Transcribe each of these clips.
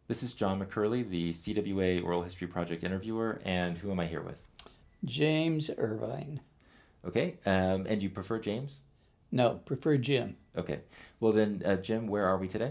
This is John McCurley, the CWA Oral History Project interviewer, and who am I here with? James Irvine. Okay, and you prefer James? No, prefer Jim. Okay, well then, Jim, where are we today?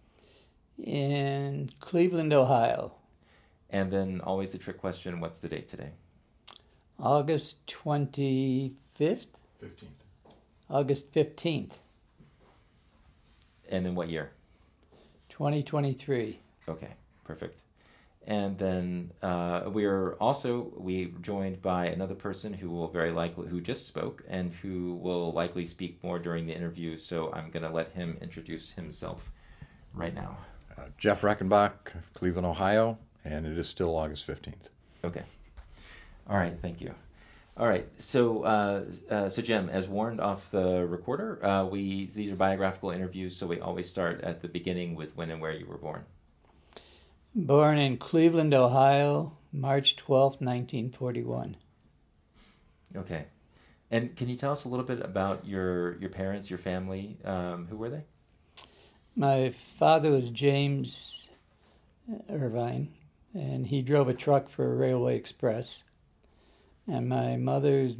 In Cleveland, Ohio. And then always the trick question, what's the date today? August 25th? 15th. August 15th, And then what year? 2023. Okay, perfect. And then we're joined by another person who just spoke and who will likely speak more during the interview. So I'm going to let him introduce himself right now. Jeff Reckenbach, Cleveland, Ohio, and it is still August 15th. Okay. All right. Thank you. All right. So Jim, as warned off the recorder, these are biographical interviews, so we always start at the beginning with when and where you were born. Born in Cleveland, Ohio, March 12th, 1941. Okay. And can you tell us a little bit about your parents, your family? Who were they? My father was James Irvine, and he drove a truck for Railway Express. And my mother's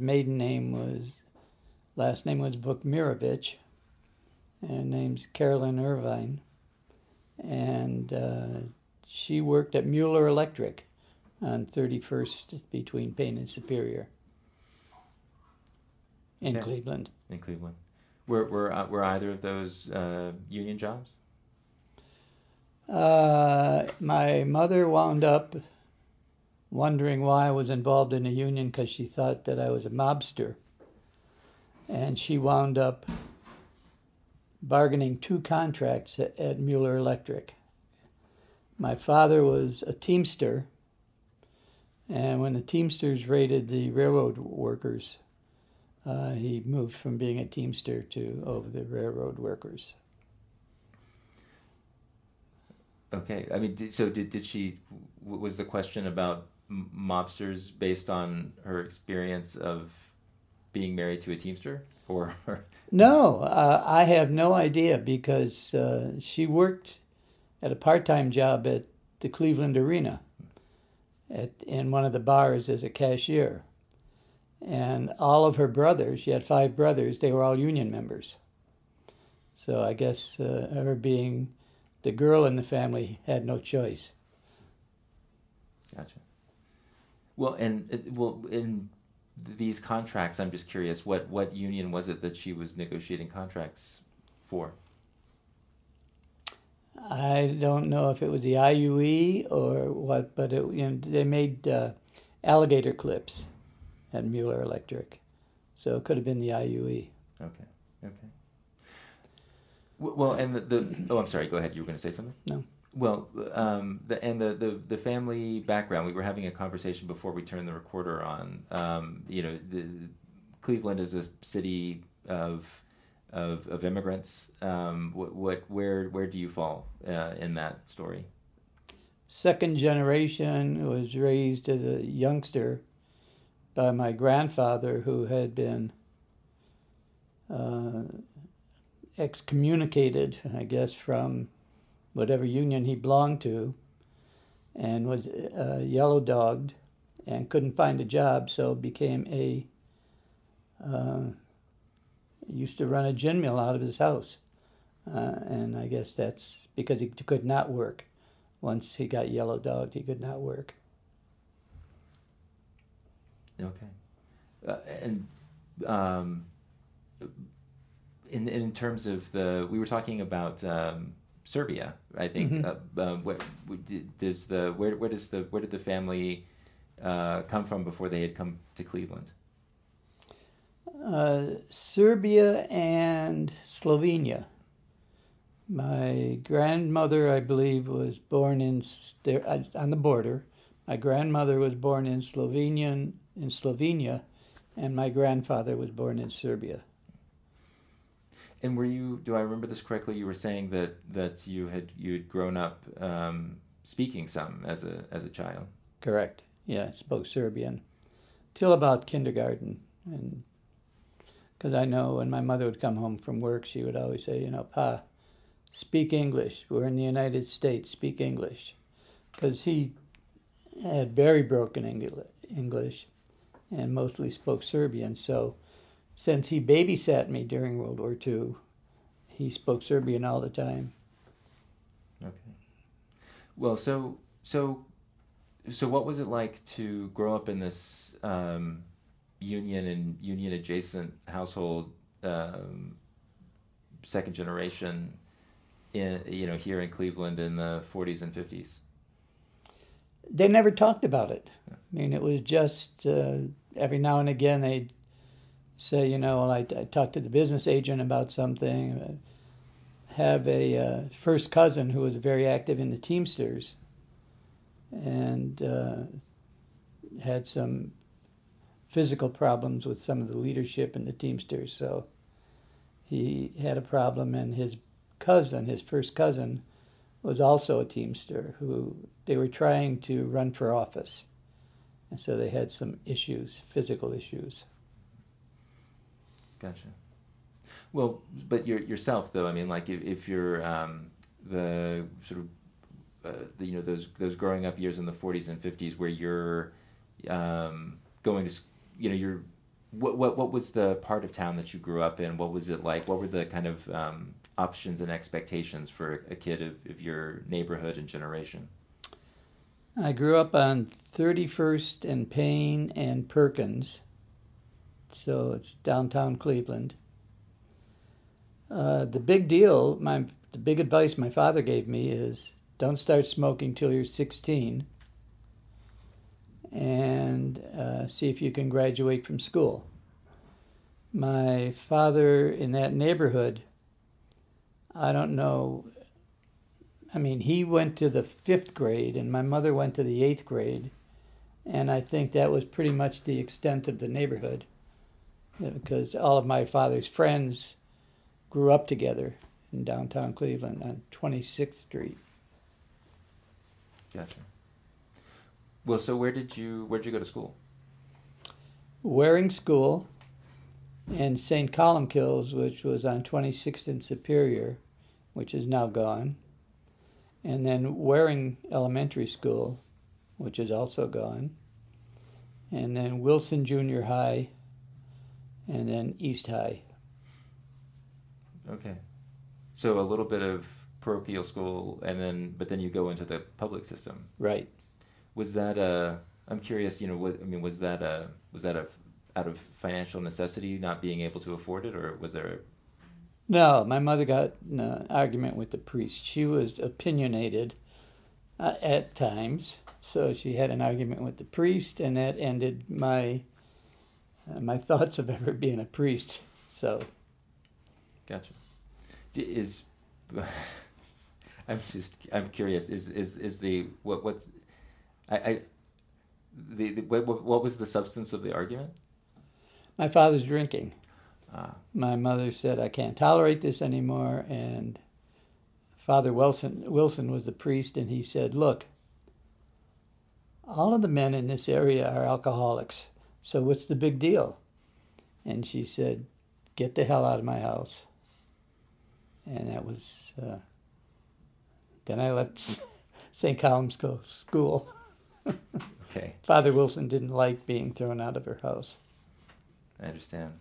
last name was Vukmirovich, and name's Carolyn Irvine. And she worked at Mueller Electric on 31st between Payne and Superior in Okay. Cleveland. In Cleveland. Were either of those union jobs? My mother wound up wondering why I was involved in a union because she thought that I was a mobster. And she wound up bargaining 2 contracts at Mueller Electric. My father was a Teamster, and when the Teamsters raided the railroad workers, he moved from being a Teamster to over the railroad workers. Okay. I mean, was the question about mobsters based on her experience of being married to a Teamster? Or No, I have no idea because she worked at a part-time job at the Cleveland Arena in one of the bars as a cashier. And all of her brothers, she had 5 brothers, they were all union members. So I guess her being the girl in the family had no choice. Gotcha. Well, in these contracts, I'm just curious, what union was it that she was negotiating contracts for? I don't know if it was the IUE or what, but they made alligator clips at Mueller Electric. So it could have been the IUE. Okay. Okay. Well, and oh, I'm sorry. Go ahead. You were going to say something? No. Well, the family background. We were having a conversation before we turned the recorder on. The Cleveland is a city of immigrants. Where do you fall in that story? Second generation, was raised as a youngster by my grandfather, who had been excommunicated, I guess, from whatever union he belonged to, and was yellow dogged and couldn't find a job, so became used to run a gin mill out of his house. And I guess that's because he could not work. Once he got yellow dogged, he could not work. Okay. And in terms of we were talking about Serbia, I think. Mm-hmm. Where did the family come from before they had come to Cleveland? Serbia and Slovenia. My grandmother, I believe, was born on the border. My grandmother was born in Slovenia, and my grandfather was born in Serbia. And do I remember this correctly? You were saying that you'd grown up speaking some as a child. Correct. Yeah, I spoke Serbian till about kindergarten, and because I know when my mother would come home from work, she would always say, "Pa, speak English. We're in the United States. Speak English." because he had very broken English and mostly spoke Serbian. So since he babysat me during World War II, he spoke Serbian all the time. Okay. Well, so what was it like to grow up in this union and union adjacent household, second generation here in Cleveland in the 40s and 50s? They never talked about it. I mean, it was just every now and again they'd say, well, I talked to the business agent about something. Have a first cousin who was very active in the Teamsters and had some physical problems with some of the leadership in the Teamsters. So he had a problem, and his first cousin, was also a Teamster who they were trying to run for office. And so they had some issues, physical issues. Gotcha. Well, but yourself though, I mean, like if you're the sort of those growing up years in the 40s and 50s where you're going to you're what was the part of town that you grew up in? What was it like? What were the kind of options and expectations for a kid of your neighborhood and generation? I grew up on 31st and Payne and Perkins, so it's downtown Cleveland. The big advice my father gave me is don't start smoking till you're 16 and see if you can graduate from school. My father in that neighborhood, I don't know, I mean, he went to the 5th grade and my mother went to the 8th grade, and I think that was pretty much the extent of the neighborhood because all of my father's friends grew up together in downtown Cleveland on 26th Street. Gotcha. Well, so where'd you go to school? Waring School and St. Columkills, which was on 26th and Superior, which is now gone. And then Waring Elementary School, which is also gone. And then Wilson Junior High, and then East High. Okay. So a little bit of parochial school, but then you go into the public system. Right. Was that I'm curious, was that out of financial necessity, not being able to afford it, or was there? No, my mother got in an argument with the priest. She was opinionated at times, so she had an argument with the priest, and that ended my thoughts of ever being a priest. So. Gotcha. I'm curious. What was the substance of the argument? My father's drinking. Ah. My mother said, I can't tolerate this anymore, and Father Wilson was the priest, and he said, look, all of the men in this area are alcoholics, so what's the big deal? And she said, get the hell out of my house. And that was, then I left St. Columkills School. Okay. Father Wilson didn't like being thrown out of her house. I understand.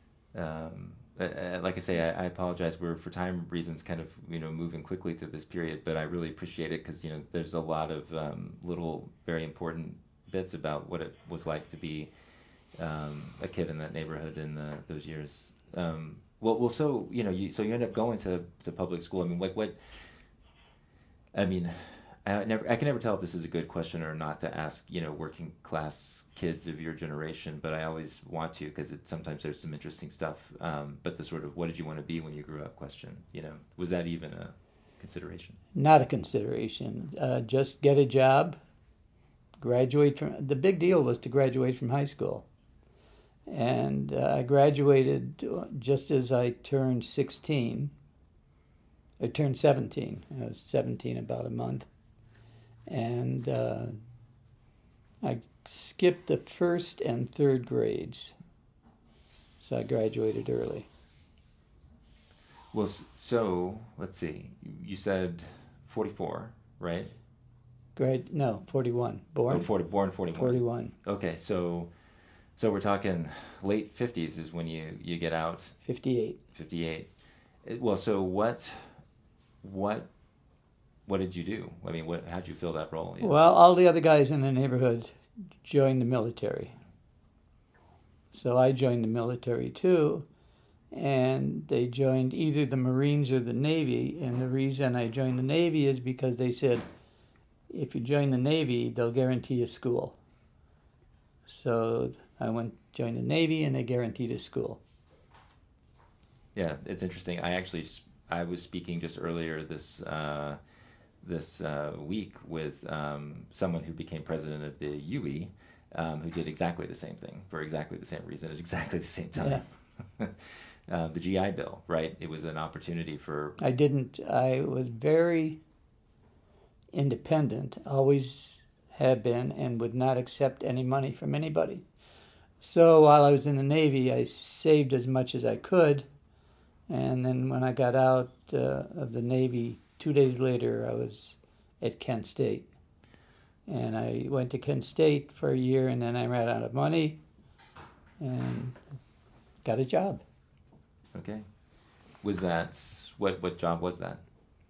Like I say, I apologize. We're for time reasons kind of moving quickly through this period, but I really appreciate it because there's a lot of little very important bits about what it was like to be a kid in that neighborhood in those years. So you end up going to public school. I mean, what? I mean, I can never tell if this is a good question or not to ask, working class kids of your generation, but I always want to because sometimes there's some interesting stuff. But the sort of what did you want to be when you grew up question, was that even a consideration? Not a consideration. Just get a job, graduate from. The big deal was to graduate from high school. And I graduated just as I turned 16. I turned 17. I was 17 about a month. And I skipped the 1st and 3rd grades. So I graduated early. Well, so let's see. You said 44, right? No, 41. Oh, Born born 41. 41, Okay, so we're talking late 50s is when you get out. 58. 58. Well, so what what did you do? I mean, how'd you fill that role? Well, all the other guys in the neighborhood joined the military. So I joined the military too, and they joined either the Marines or the Navy. And the reason I joined the Navy is because they said, if you join the Navy, they'll guarantee a school. So I joined the Navy, and they guaranteed a school. Yeah, it's interesting. I was speaking just earlier this week with someone who became president of the UE, who did exactly the same thing for exactly the same reason at exactly the same time. Yeah. The GI Bill, right? It was an opportunity for. I was very independent, always have been, and would not accept any money from anybody. So while I was in the Navy, I saved as much as I could. And then when I got out of the Navy, 2 days later, I was at Kent State. And I went to Kent State for a year, and then I ran out of money and got a job. Okay. Was that, what job was that?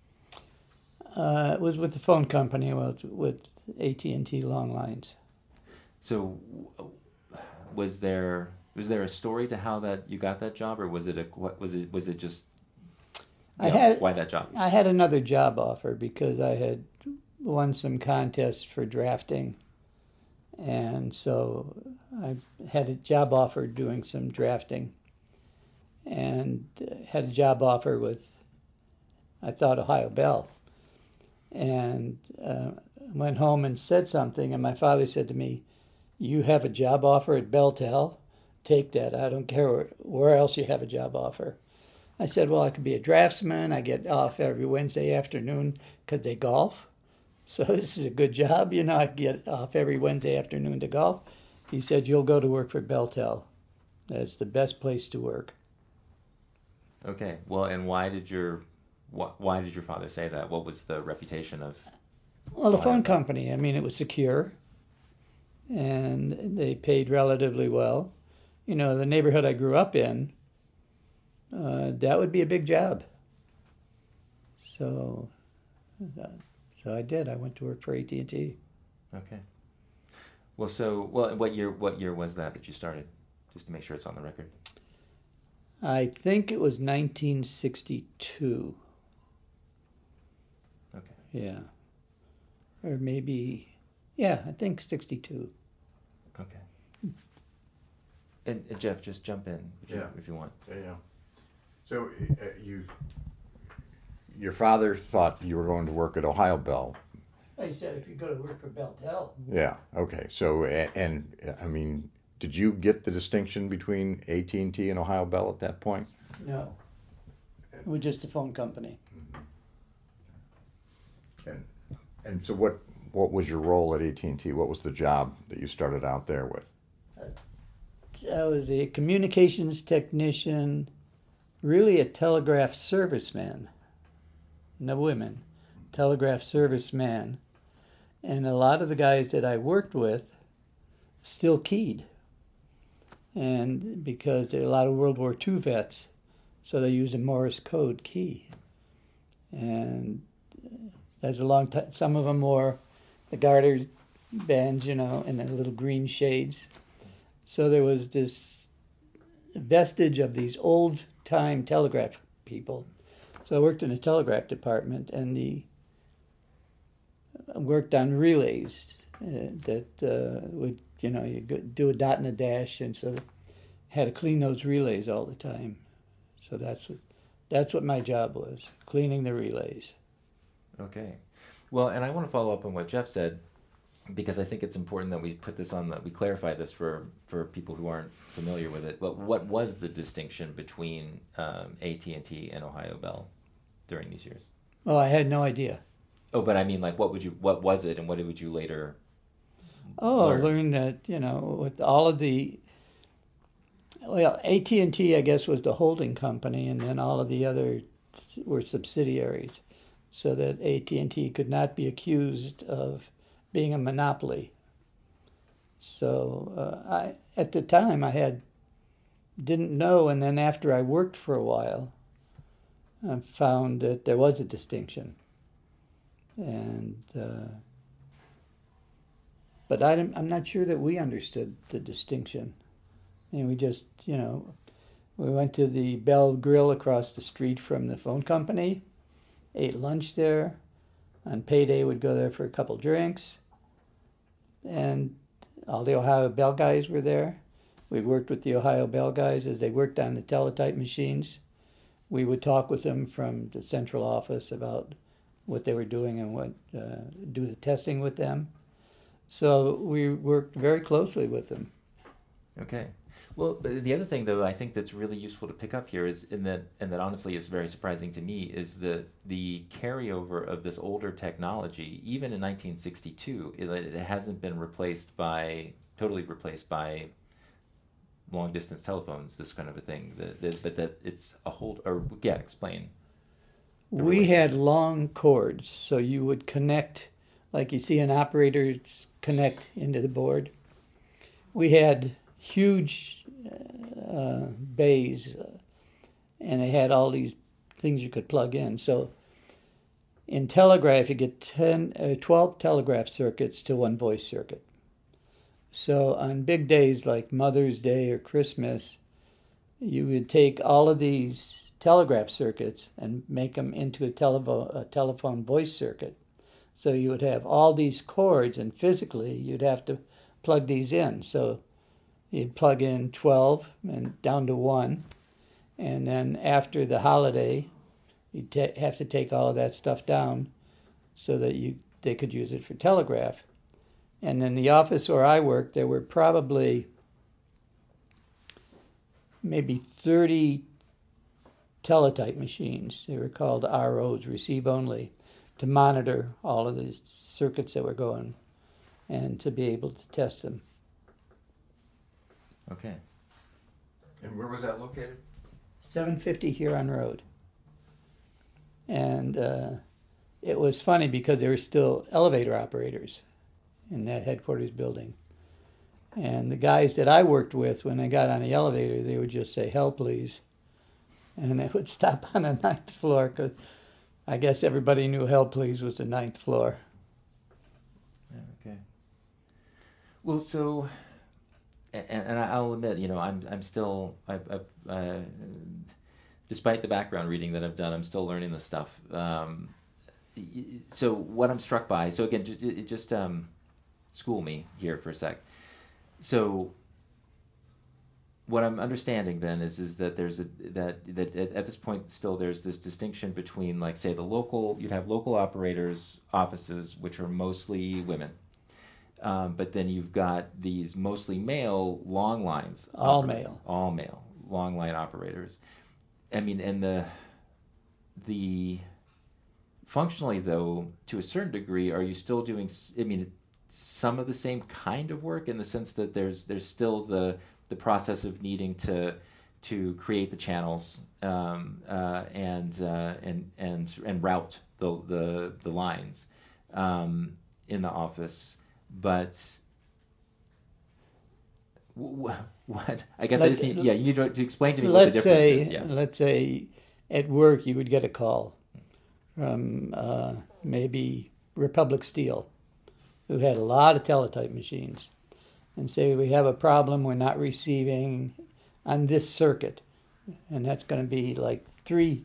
It was with the phone company, with AT&T Long Lines. So was there a story to how that you got that job, or was it just why that job? I had another job offer because I had won some contests for drafting, and so I had a job offer doing some drafting, and had a job offer with, I thought, Ohio Bell, and went home and said something, and my father said to me, "You have a job offer at Belltel. Take that. I don't care where else you have a job offer." I said, "Well, I could be a draftsman. I get off every Wednesday afternoon because they golf. So this is a good job. I get off every Wednesday afternoon to golf." He said, "You'll go to work for Belltel. That's the best place to work." Okay. Well, and why did your father say that? What was the reputation of? Well, the phone company. I mean, it was secure, and they paid relatively well. The neighborhood I grew up in, that would be a big job. So I did. I went to work for AT&T. Okay. Well, what year was that you started? Just to make sure it's on the record. I think it was 1962. Okay. Yeah. Or maybe, yeah, I think 62. Okay. And Jeff, just jump in if you want. Yeah. So your father thought you were going to work at Ohio Bell. He said if you go to work for Belltel. Yeah. Okay. So and I mean, did you get the distinction between AT&T and Ohio Bell at that point? No. It was just a phone company. And so what was your role at AT&T? What was the job that you started out there with? I was a communications technician, really a telegraph serviceman. No women. Telegraph serviceman. And a lot of the guys that I worked with still keyed. And because there are a lot of World War II vets, so they used a Morse code key. And that's a long time. Some of them wore the garter bands, and the little green shades. So there was this vestige of these old-time telegraph people. So I worked in the telegraph department, and worked on relays that would, you do a dot and a dash, and so had to clean those relays all the time. So that's what my job was, cleaning the relays. Okay. Well, and I want to follow up on what Jeff said, because I think it's important that we we clarify this for people who aren't familiar with it. But what was the distinction between AT&T and Ohio Bell during these years? Oh, I had no idea. Oh, but I mean, like, what was it, and what would you later learn? I learned that, with all of AT&T, I guess, was the holding company, and then all of the others were subsidiaries, so that AT&T could not be accused of being a monopoly. So at the time I didn't know, and then after I worked for a while, I found that there was a distinction. And but I'm not sure that we understood the distinction. And we just, we went to the Bell Grill across the street from the phone company, ate lunch there. On payday, we'd go there for a couple drinks. And all the Ohio Bell guys were there. We worked with the Ohio Bell guys as they worked on the teletype machines. We would talk with them from the central office about what they were doing and do the testing with them. So we worked very closely with them. Okay. Well, the other thing, though, I think that's really useful to pick up here is and that honestly is very surprising to me, is the carryover of this older technology, even in 1962, it hasn't been totally replaced by long distance telephones, this kind of a thing. But that it's a whole, or yeah, explain. We had long cords, so you would connect, like you see an operator connect into the board. We had huge bays, and they had all these things you could plug in. So in telegraph, you get 12 telegraph circuits to one voice circuit. So on big days like Mother's Day or Christmas, you would take all of these telegraph circuits and make them into a telephone voice circuit. So you would have all these cords, and physically you'd have to plug these in. So you'd plug in 12 and down to 1, and then after the holiday, you'd have to take all of that stuff down so that they could use it for telegraph. And in the office where I worked, there were probably maybe 30 teletype machines. They were called ROs, receive only, to monitor all of the circuits that were going and to be able to test them. Okay. And where was that located? 750 Huron Road. And it was funny because there were still elevator operators in that headquarters building. And the guys that I worked with, when they got on the elevator, they would just say, "Hell, please." And they would stop on the 9th floor because I guess everybody knew Hell, please was the 9th floor. Yeah, okay. Well, so, and I'll admit, I'm still, despite the background reading that I've done, I'm still learning this stuff. So what I'm struck by, so again, just school me here for a sec. So what I'm understanding then is that there's that at this point still there's this distinction between, like, say, you'd have local operators offices which are mostly women, but then you've got these mostly male long lines, all male long line operators. I mean, and the functionally, though, to a certain degree, are you still doing, I mean, some of the same kind of work in the sense that there's still the process of needing to create the channels and route the lines in the office, but what I guess I just need, you need to explain to me what the difference is. Yeah. Let's say at work you would get a call from maybe Republic Steel, who had a lot of teletype machines, and say, "We have a problem, we're not receiving on this circuit." And that's going to be like three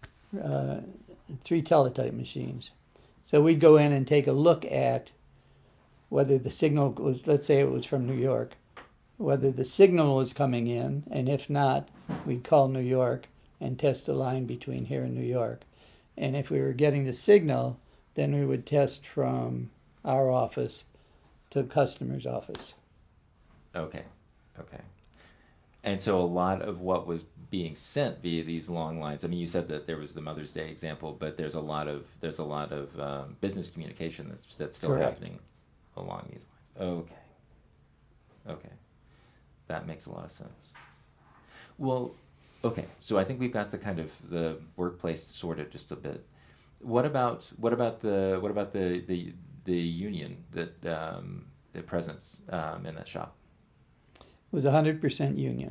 teletype machines. So we'd go in and take a look at whether the signal was, let's say it was from New York, whether the signal was coming in, and if not, we'd call New York and test the line between here and New York. And if we were getting the signal, then we would test from our office to the customer's office. Okay. And so a lot of what was being sent via these long lines, I mean, you said that there was the Mother's Day example, but there's a lot of business communication that's still Correct. happening along these lines. Okay. That makes a lot of sense. Well, okay. So I think we've got the kind of the workplace sorted just a bit. what about the union the presence in that shop? It was 100% union.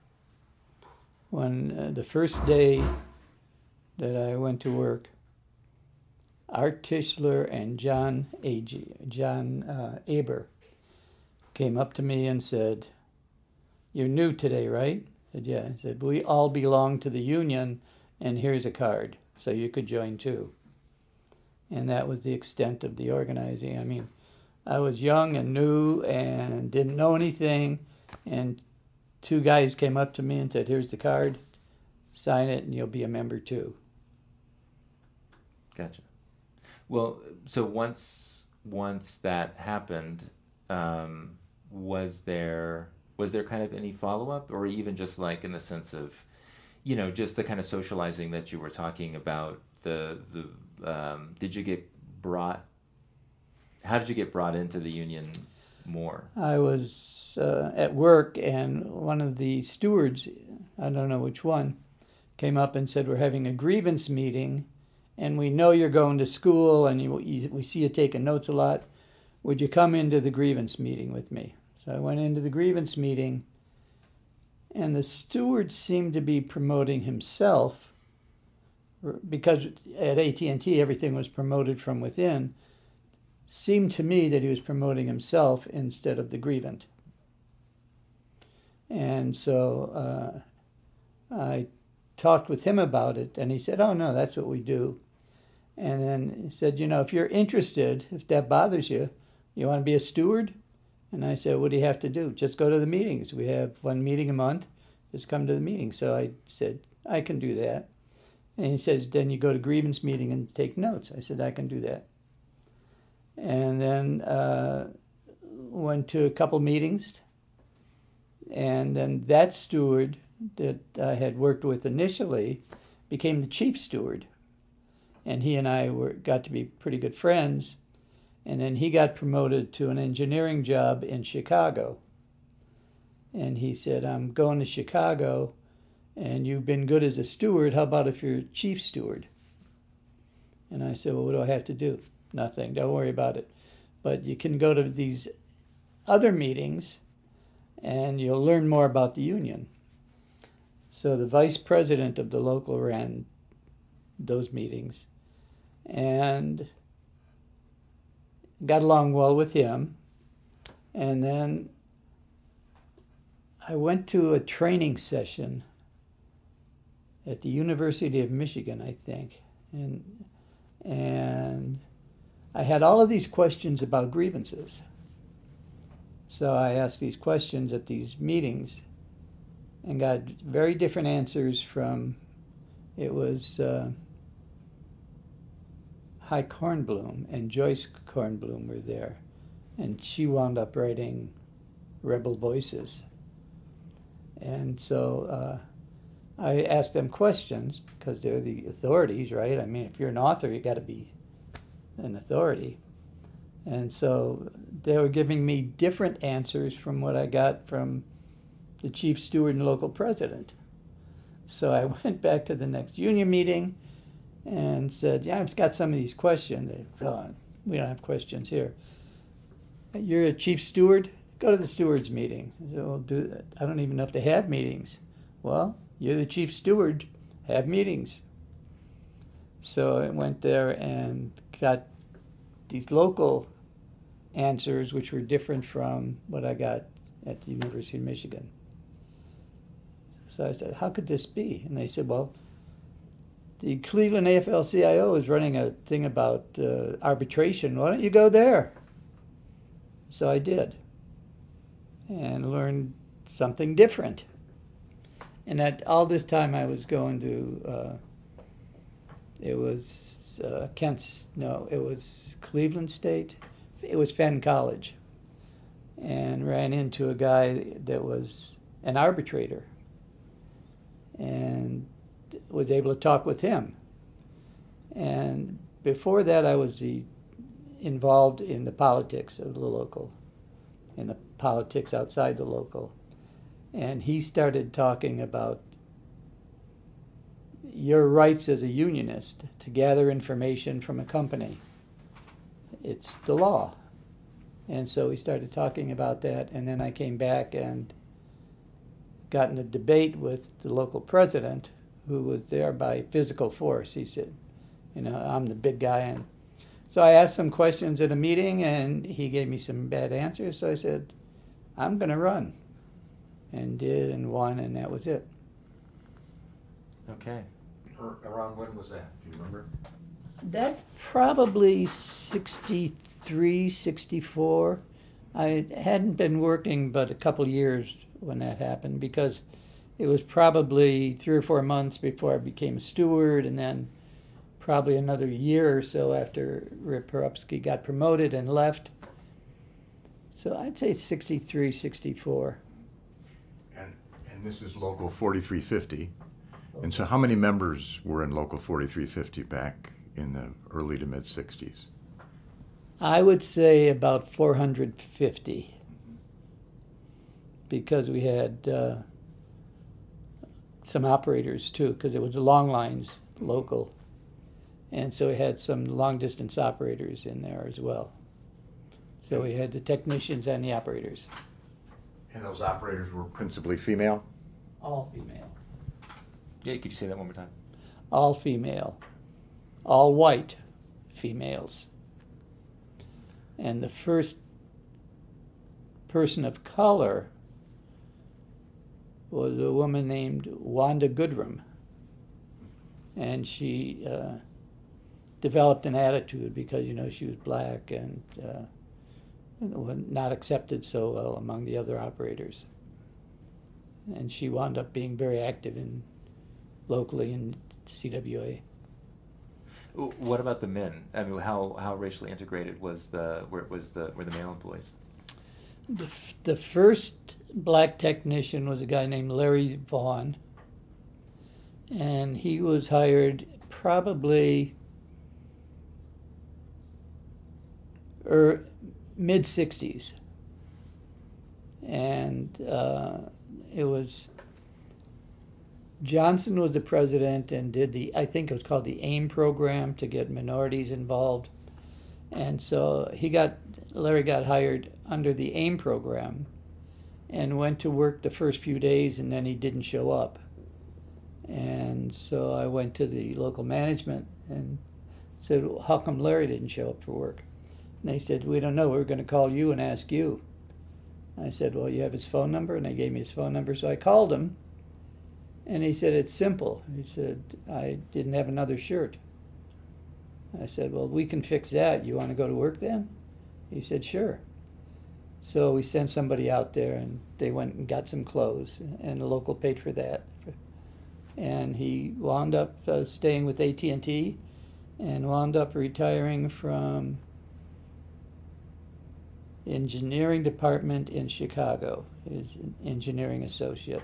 When the first day that I went to work, Art Tischler and John Aber came up to me and said, "You're new today, right?" I said, "Yeah." He said, "We all belong to the union, and here's a card, so you could join too." And that was the extent of the organizing. I mean, I was young and new and didn't know anything, and two guys came up to me and said, "Here's the card, sign it, and you'll be a member too." Gotcha. Well, so once that happened, was there kind of any follow-up, or even just like in the sense of, just the kind of socializing that you were talking about, did you get brought, how did you get brought into the union more? I was at work, and one of the stewards, I don't know which one, came up and said, "We're having a grievance meeting, and we know you're going to school, and we see you taking notes a lot. Would you come into the grievance meeting with me?" So I went into the grievance meeting, and the steward seemed to be promoting himself, because at AT&T everything was promoted from within. Seemed to me that he was promoting himself instead of the grievant. And so I talked with him about it, and he said, "Oh, no, that's what we do." And then he said, "If you're interested, if that bothers you, you want to be a steward?" And I said, "What do you have to do?" "Just go to the meetings. We have one meeting a month. Just come to the meeting." So I said, "I can do that." And he says, "Then you go to grievance meeting and take notes." I said, "I can do that." And then went to a couple meetings. And then that steward that I had worked with initially became the chief steward. And he and I got to be pretty good friends. And then he got promoted to an engineering job in Chicago. And he said, "I'm going to Chicago, and you've been good as a steward. How about if you're chief steward?" And I said, "Well, what do I have to do?" "Nothing. Don't worry about it. But you can go to these other meetings, and you'll learn more about the union." So the vice president of the local ran those meetings, and got along well with him. And then I went to a training session at the University of Michigan, I think, and I had all of these questions about grievances. So I asked these questions at these meetings and got very different answers from, it was Hy Kornblum and Joyce Kornblum were there, and she wound up writing Rebel Voices. And so I asked them questions because they're the authorities, right? I mean, if you're an author, you got to be an authority. And so they were giving me different answers from what I got from the chief steward and local president. So I went back to the next union meeting and said, "Yeah, I've got some of these questions." They said, "Oh, we don't have questions here." "You're a chief steward? Go to the stewards meeting." I said, "Well, I don't even know if they have meetings." "Well, you're the chief steward. Have meetings." So I went there and got these local answers, which were different from what I got at the University of Michigan. So I said, "How could this be?" And they said, "Well, the Cleveland AFL-CIO is running a thing about arbitration. Why don't you go there?" So I did, and learned something different. And at all this time, I was going to, it was it was Cleveland State. It was Fenn College, and ran into a guy that was an arbitrator, and was able to talk with him. And before that, I was involved in the politics of the local, in the politics outside the local. And he started talking about your rights as a unionist to gather information from a company. It's the law. And so we started talking about that, and then I came back and got in a debate with the local president, who was there by physical force. He said, I'm the big guy. And so I asked some questions at a meeting, and he gave me some bad answers. So I said, I'm going to run. And did, and won, and that was it. Okay. Around when was that? Do you remember? That's probably 63, 64. I hadn't been working but a couple years when that happened, because it was probably 3 or 4 months before I became a steward, and then probably another year or so after Rip Perupsky got promoted and left. So I'd say 63, 64. And this is Local 4350. And so how many members were in Local 4350 back in the early to mid 60s? I would say about 450, because we had some operators too, because it was long lines local, and so we had some long distance operators in there as well. So we had the technicians and the operators. And those operators were principally female? All female. Yeah, could you say that one more time? All female. All white females. And the first person of color was a woman named Wanda Goodrum. And she developed an attitude because, she was black and not accepted so well among the other operators. And she wound up being very active locally in CWA. What about the men? I mean, how racially integrated were the male employees? The first black technician was a guy named Larry Vaughn, and he was hired probably mid 60s, and it was Johnson was the president and did I think it was called the AIM program to get minorities involved. And so Larry got hired under the AIM program and went to work the first few days, and then he didn't show up. And so I went to the local management and said, well, how come Larry didn't show up for work? And they said, we don't know. We're going to call you and ask you. I said, well, you have his phone number? And they gave me his phone number. So I called him. And he said, it's simple. He said, I didn't have another shirt. I said, well, we can fix that. You want to go to work then? He said, sure. So we sent somebody out there, and they went and got some clothes, and the local paid for that. And he wound up staying with AT&T and wound up retiring from engineering department in Chicago. He's an engineering associate.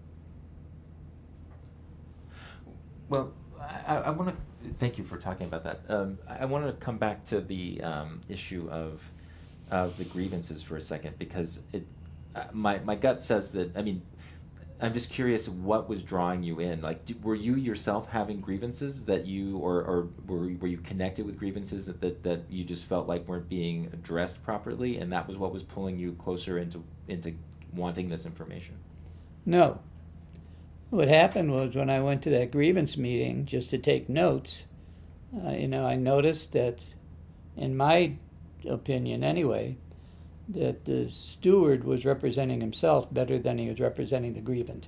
Well, I want to thank you for talking about that. I want to come back to the issue of the grievances for a second, because my gut says that, I mean, I'm just curious what was drawing you in. Like, were you yourself having grievances that or were you connected with grievances that you just felt like weren't being addressed properly, and that was what was pulling you closer into wanting this information? No. What happened was, when I went to that grievance meeting just to take notes, I noticed that, in my opinion anyway, that the steward was representing himself better than he was representing the grievant.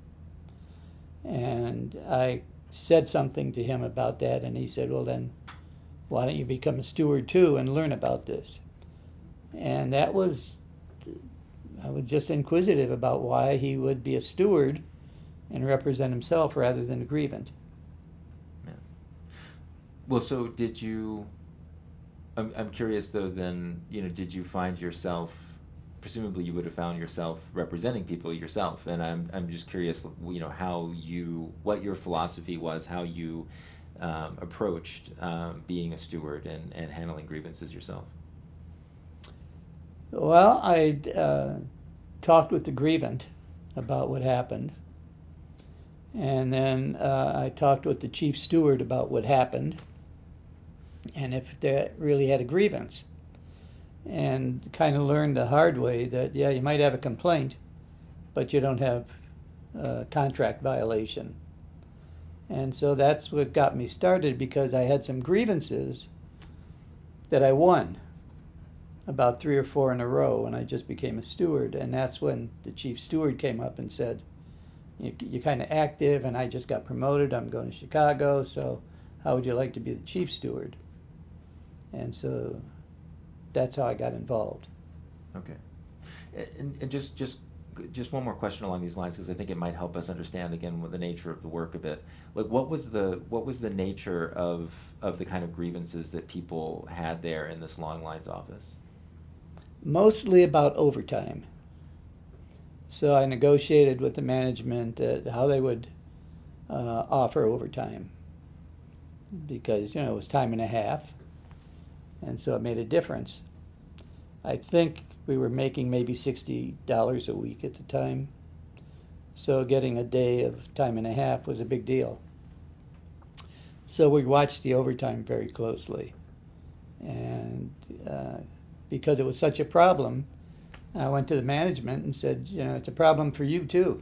And I said something to him about that, and he said, well, then why don't you become a steward too and learn about this? And I was just inquisitive about why he would be a steward and represent himself rather than a grievant. Yeah. Well, so did you? I'm curious though. Then, did you find yourself? Presumably, you would have found yourself representing people yourself, and I'm just curious, what your philosophy was, how you approached being a steward and handling grievances yourself. Well, I talked with the grievant about what happened. And then I talked with the chief steward about what happened and if they really had a grievance. And kind of learned the hard way that, yeah, you might have a complaint, but you don't have a contract violation. And so that's what got me started, because I had some grievances that I won about 3 or 4 in a row when I just became a steward. And that's when the chief steward came up and said, you're kind of active, and I just got promoted. I'm going to Chicago, so how would you like to be the chief steward? And so that's how I got involved. Okay. And just one more question along these lines, because I think it might help us understand again what the nature of the work a bit. Like, what was the nature of the kind of grievances that people had there in this long lines office? Mostly about overtime. So I negotiated with the management how they would offer overtime, because it was time and a half, and so it made a difference. I think we were making maybe $60 a week at the time, so getting a day of time and a half was a big deal. So we watched the overtime very closely, and because it was such a problem, I went to the management and said, it's a problem for you too.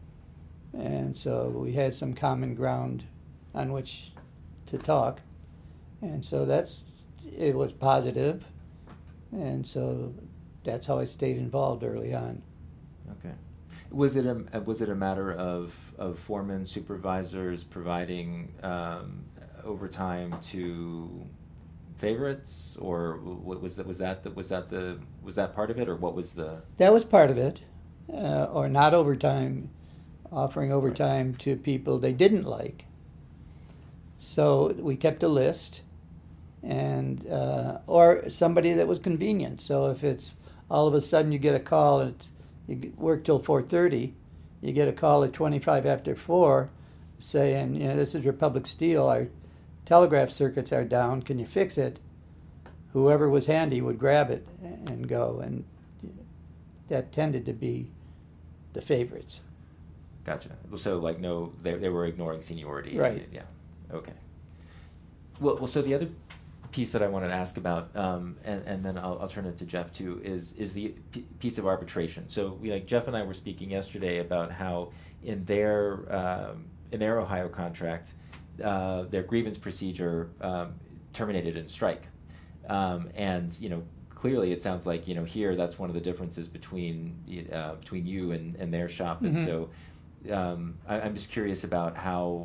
And so we had some common ground on which to talk. And so it was positive. And so that's how I stayed involved early on. Okay. Was it a matter of foremen, supervisors providing overtime to favorites, or was that part of it, or what was the? That was part of it, or not overtime, offering overtime to people they didn't like. So we kept a list, and or somebody that was convenient. So if it's all of a sudden you get a call and you work till 4:30, you get a call at 25 after 4 saying, this is Republic Steel, our telegraph circuits are down, can you fix it? Whoever was handy would grab it and go, and that tended to be the favorites. Gotcha. So like no, they were ignoring seniority. Right. Yeah. Okay. Well, so the other piece that I wanted to ask about, and then I'll turn it to Jeff too, is the piece of arbitration. So Jeff and I were speaking yesterday about how in their Ohio contract, their grievance procedure terminated in strike, and clearly it sounds like here that's one of the differences between you and their shop. Mm-hmm. And so I'm just curious about how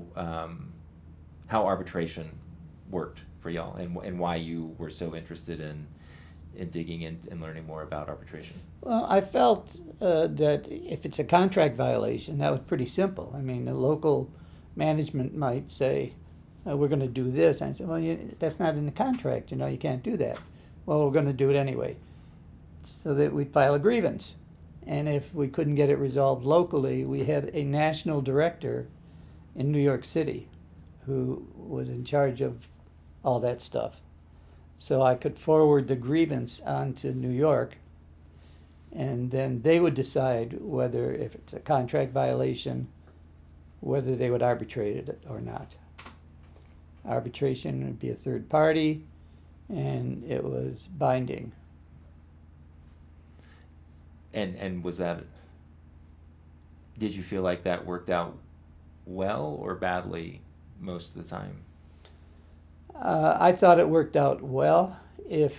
arbitration worked for y'all, and why you were so interested in digging in and learning more about arbitration. Well, I felt that if it's a contract violation, that was pretty simple. I mean, the local management might say, we're going to do this. And I said, well, that's not in the contract. You can't do that. Well, we're going to do it anyway. So that we'd file a grievance. And if we couldn't get it resolved locally, we had a national director in New York City who was in charge of all that stuff. So I could forward the grievance on to New York, and then they would decide whether, if it's a contract violation, whether they would arbitrate it or not. Arbitration would be a third party, and it was binding. And was that? Did you feel like that worked out well or badly most of the time? I thought it worked out well. If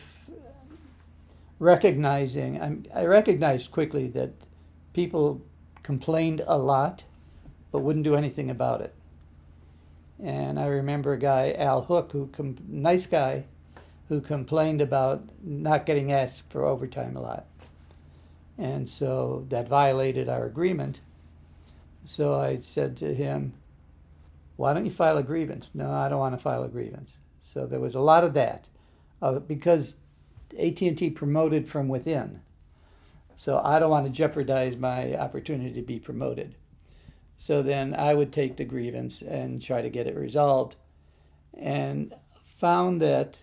I recognized quickly that people complained a lot, but wouldn't do anything about it. And I remember a guy, Al Hook, nice guy, who complained about not getting asked for overtime a lot. And so that violated our agreement. So I said to him, why don't you file a grievance? No, I don't want to file a grievance. So there was a lot of that, because AT&T promoted from within. So I don't want to jeopardize my opportunity to be promoted. So then I would take the grievance and try to get it resolved, and found that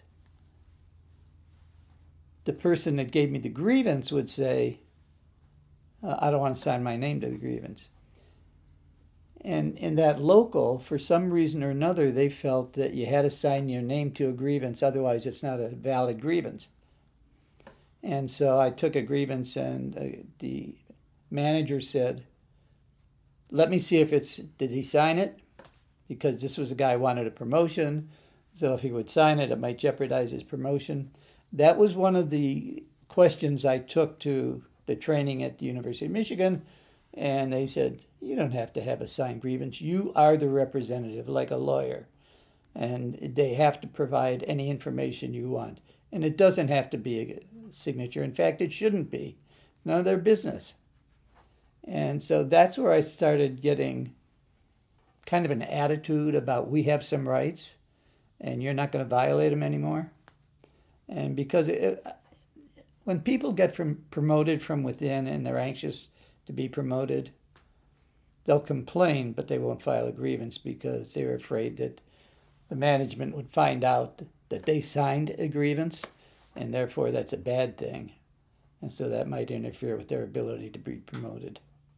the person that gave me the grievance would say, I don't want to sign my name to the grievance. And in that local, for some reason or another, they felt that you had to sign your name to a grievance, otherwise it's not a valid grievance. And so I took a grievance, and the manager said, let me see if did he sign it? Because this was a guy who wanted a promotion. So if he would sign it, it might jeopardize his promotion. That was one of the questions I took to the training at the University of Michigan. And they said, you don't have to have a signed grievance. You are the representative, like a lawyer. And they have to provide any information you want. And it doesn't have to be a signature. In fact, it shouldn't be. None of their business. And so that's where I started getting kind of an attitude about we have some rights and you're not going to violate them anymore. And because when people get promoted from within and they're anxious to be promoted, they'll complain, but they won't file a grievance because they're afraid that the management would find out that they signed a grievance, and therefore that's a bad thing. And so that might interfere with their ability to be promoted.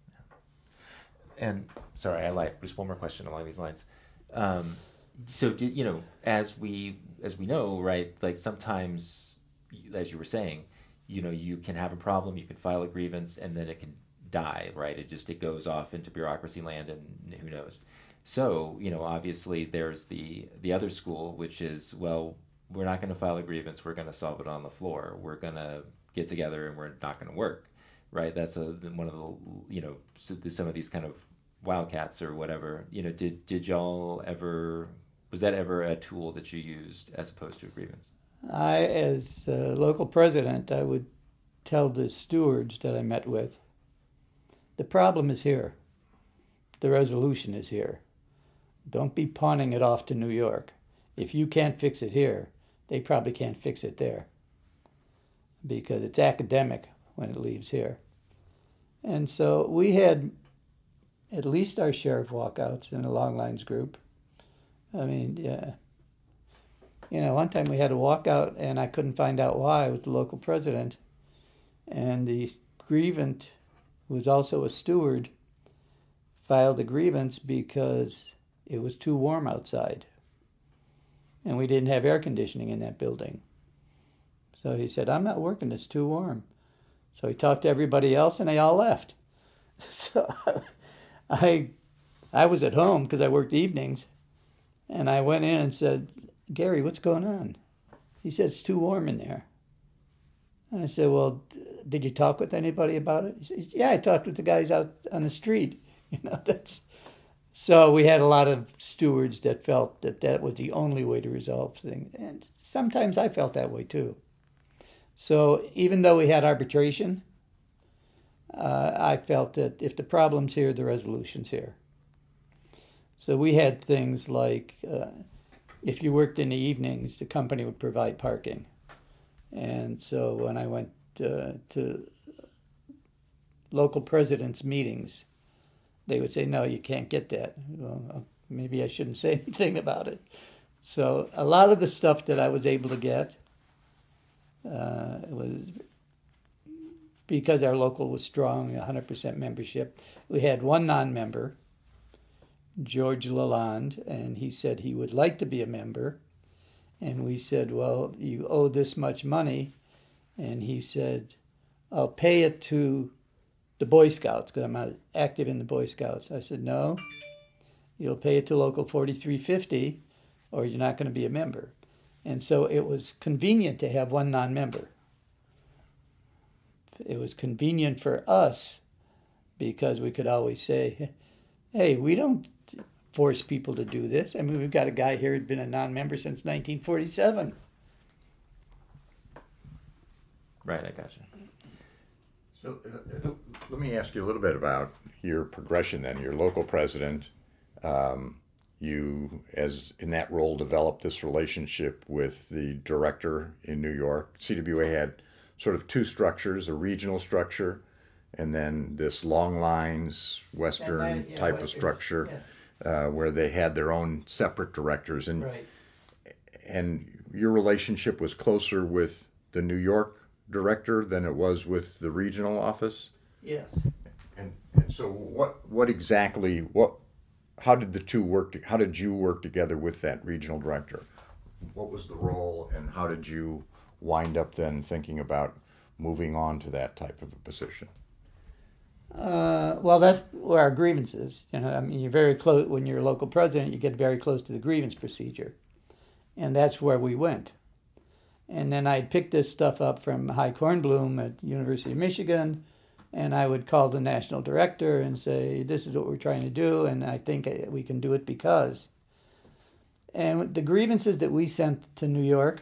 And sorry, I lied. Just one more question along these lines. So as we know, right? Like sometimes, as you were saying, you can have a problem, you can file a grievance, and then it can die, right? It goes off into bureaucracy land, and who knows. So obviously there's the other school, which is, well, we're not going to file a grievance, we're going to solve it on the floor. We're going to get together and we're not going to work, right? That's one of the some of these kind of wildcats or whatever. Did y'all ever, was that ever a tool that you used as opposed to a grievance? As local president, I would tell the stewards that I met with, the problem is here. The resolution is here. Don't be pawning it off to New York. If you can't fix it here, they probably can't fix it there, because it's academic when it leaves here. And so we had at least our share of walkouts in the Long Lines group. I mean, yeah. One time we had a walkout and I couldn't find out why with the local president. And the grievant, who was also a steward, filed a grievance because it was too warm outside. And we didn't have air conditioning in that building. So he said, I'm not working, it's too warm. So he talked to everybody else and they all left. So I was at home because I worked evenings. And I went in and said, Gary, what's going on? He said, it's too warm in there. And I said, well, did you talk with anybody about it? He said, yeah, I talked with the guys out on the street. So we had a lot of stewards that felt that was the only way to resolve things. And sometimes I felt that way too. So even though we had arbitration, I felt that if the problem's here, the resolution's here. So we had things like if you worked in the evenings, the company would provide parking. And so when I went to local presidents' meetings, they would say, no, you can't get that. Well, maybe I shouldn't say anything about it. So a lot of the stuff that I was able to get was because our local was strong, 100% membership. We had one non-member, George Lalonde, and he said he would like to be a member. And we said, well, you owe this much money. And he said, I'll pay it to the Boy Scouts because I'm active in the Boy Scouts. I said, no, you'll pay it to Local 4350 or you're not going to be a member. And so it was convenient to have one non-member. It was convenient for us because we could always say, hey, we don't force people to do this. I mean, we've got a guy here who'd been a non-member since 1947. Right, I gotcha. So let me ask you a little bit about your progression then. You're local president. You, as in that role, developed this relationship with the director in New York. CWA had sort of two structures, a regional structure and then this Long Lines Western type of structure where they had their own separate directors. And, right. And your relationship was closer with the New York director than it was with the regional office? Yes. And so what exactly, how did the two work? How did you work together with that regional director? What was the role, and how did you wind up then thinking about moving on to that type of a position? Well, that's where our grievance is. I mean, you're very close when you're a local president. You get very close to the grievance procedure, and that's where we went. And then I'd pick this stuff up from Hy Kornblum at the University of Michigan, and I would call the national director and say, "This is what we're trying to do, and I think we can do it because." And the grievances that we sent to New York,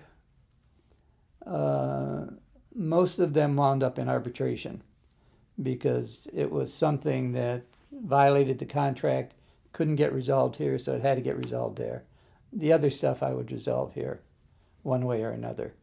most of them wound up in arbitration, because it was something that violated the contract, couldn't get resolved here, so it had to get resolved there. The other stuff I would resolve here, one way or another.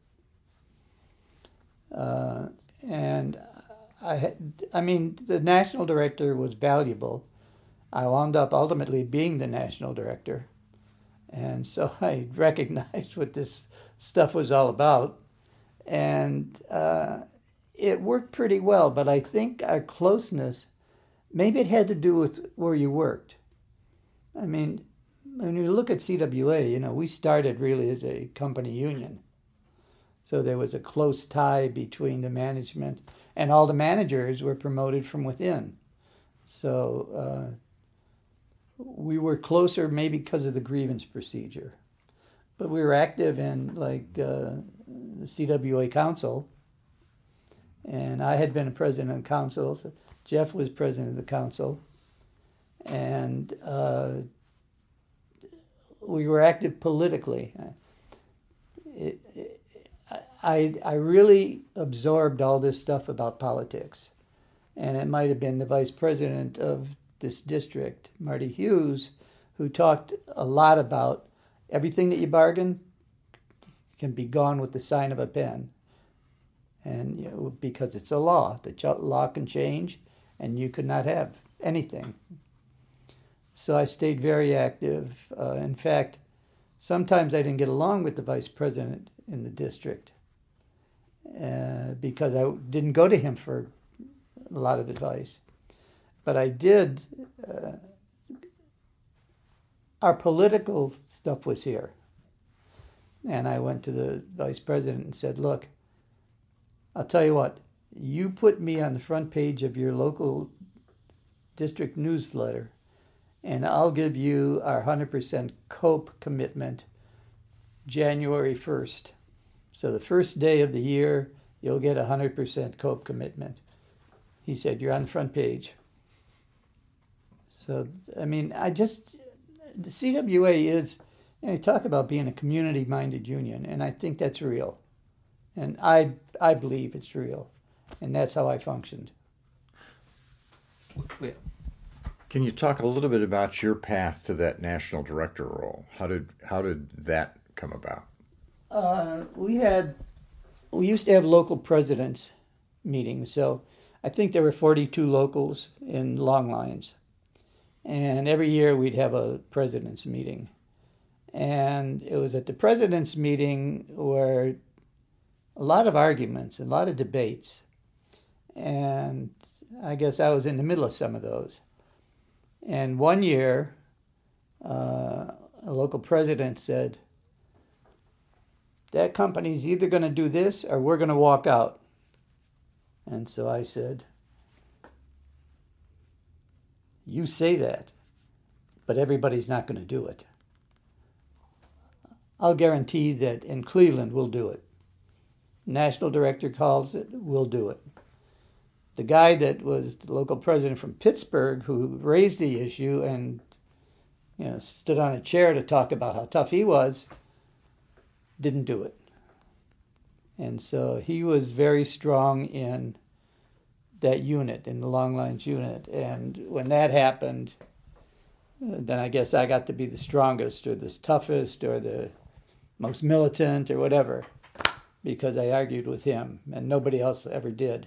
And I mean, the national director was valuable. I wound up ultimately being the national director. And so I recognized what this stuff was all about. And it worked pretty well, but I think our closeness, maybe it had to do with where you worked. I mean, when you look at CWA, we started really as a company union. So there was a close tie between the management, and all the managers were promoted from within. So we were closer maybe because of the grievance procedure. But we were active in the CWA Council. And I had been a president of the council. So Jeff was president of the council. And we were active politically. I really absorbed all this stuff about politics. And it might have been the vice president of this district, Marty Hughes, who talked a lot about everything that you bargain can be gone with the sign of a pen. And because it's a law, the law can change, and you could not have anything. So I stayed very active. In fact, sometimes I didn't get along with the vice president in the district because I didn't go to him for a lot of advice. But I did. Our political stuff was here. And I went to the vice president and said, "Look, I'll tell you what, you put me on the front page of your local district newsletter, and I'll give you our 100% COPE commitment January 1st. So the first day of the year, you'll get 100% COPE commitment." He said, "You're on the front page." So, I mean, the CWA is, you talk about being a community-minded union, and I think that's real. And I believe it's real. And that's how I functioned. Can you talk a little bit about your path to that national director role? How did that come about? We used to have local presidents meetings. So I think there were 42 locals in Longlines. And every year we'd have a president's meeting. And it was at the president's meeting where a lot of arguments, a lot of debates. And I guess I was in the middle of some of those. And one year, a local president said, "That company's either going to do this or we're going to walk out." And so I said, "You say that, but everybody's not going to do it. I'll guarantee that in Cleveland we'll do it. National director calls it, we'll do it." The guy that was the local president from Pittsburgh, who raised the issue and stood on a chair to talk about how tough he was, didn't do it. And so he was very strong in that unit, in the Longlines unit. And when that happened, then I guess I got to be the strongest or the toughest or the most militant or whatever, because I argued with him and nobody else ever did.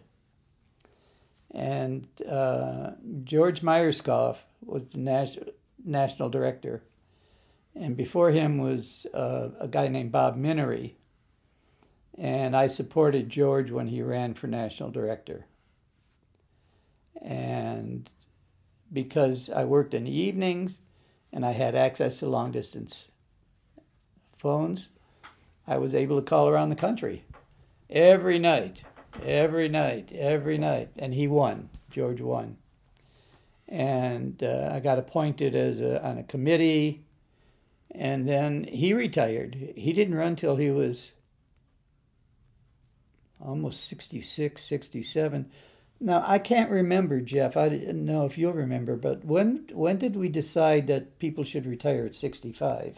And George Myerscough was the national director. And before him was a guy named Bob Minery. And I supported George when he ran for national director. And because I worked in the evenings and I had access to long distance phones, I was able to call around the country every night, every night, every night. And he won. George won. And I got appointed on a committee, and then he retired. He didn't run till he was almost 66, 67. Now, I can't remember, Jeff. I didn't know if you'll remember, but when did we decide that people should retire at 65?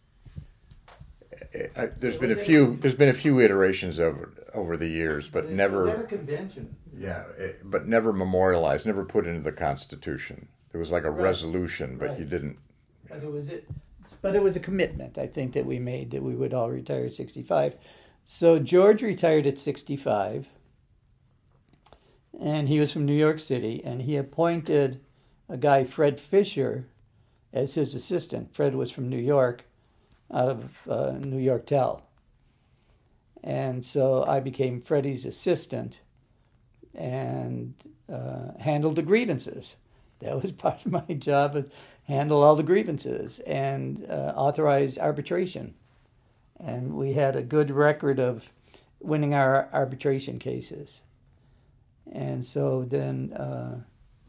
There's been a few iterations over the years, but never. Was that a convention? Yeah, but never memorialized, never put into the Constitution. There was like a resolution, but you didn't. But it was a commitment, I think, that we made that we would all retire at 65. So George retired at 65, and he was from New York City, and he appointed a guy, Fred Fisher, as his assistant. Fred was from New York, out of New York Tel. And so I became Freddie's assistant and handled the grievances. That was part of my job, handle all the grievances and authorize arbitration. And we had a good record of winning our arbitration cases. And so then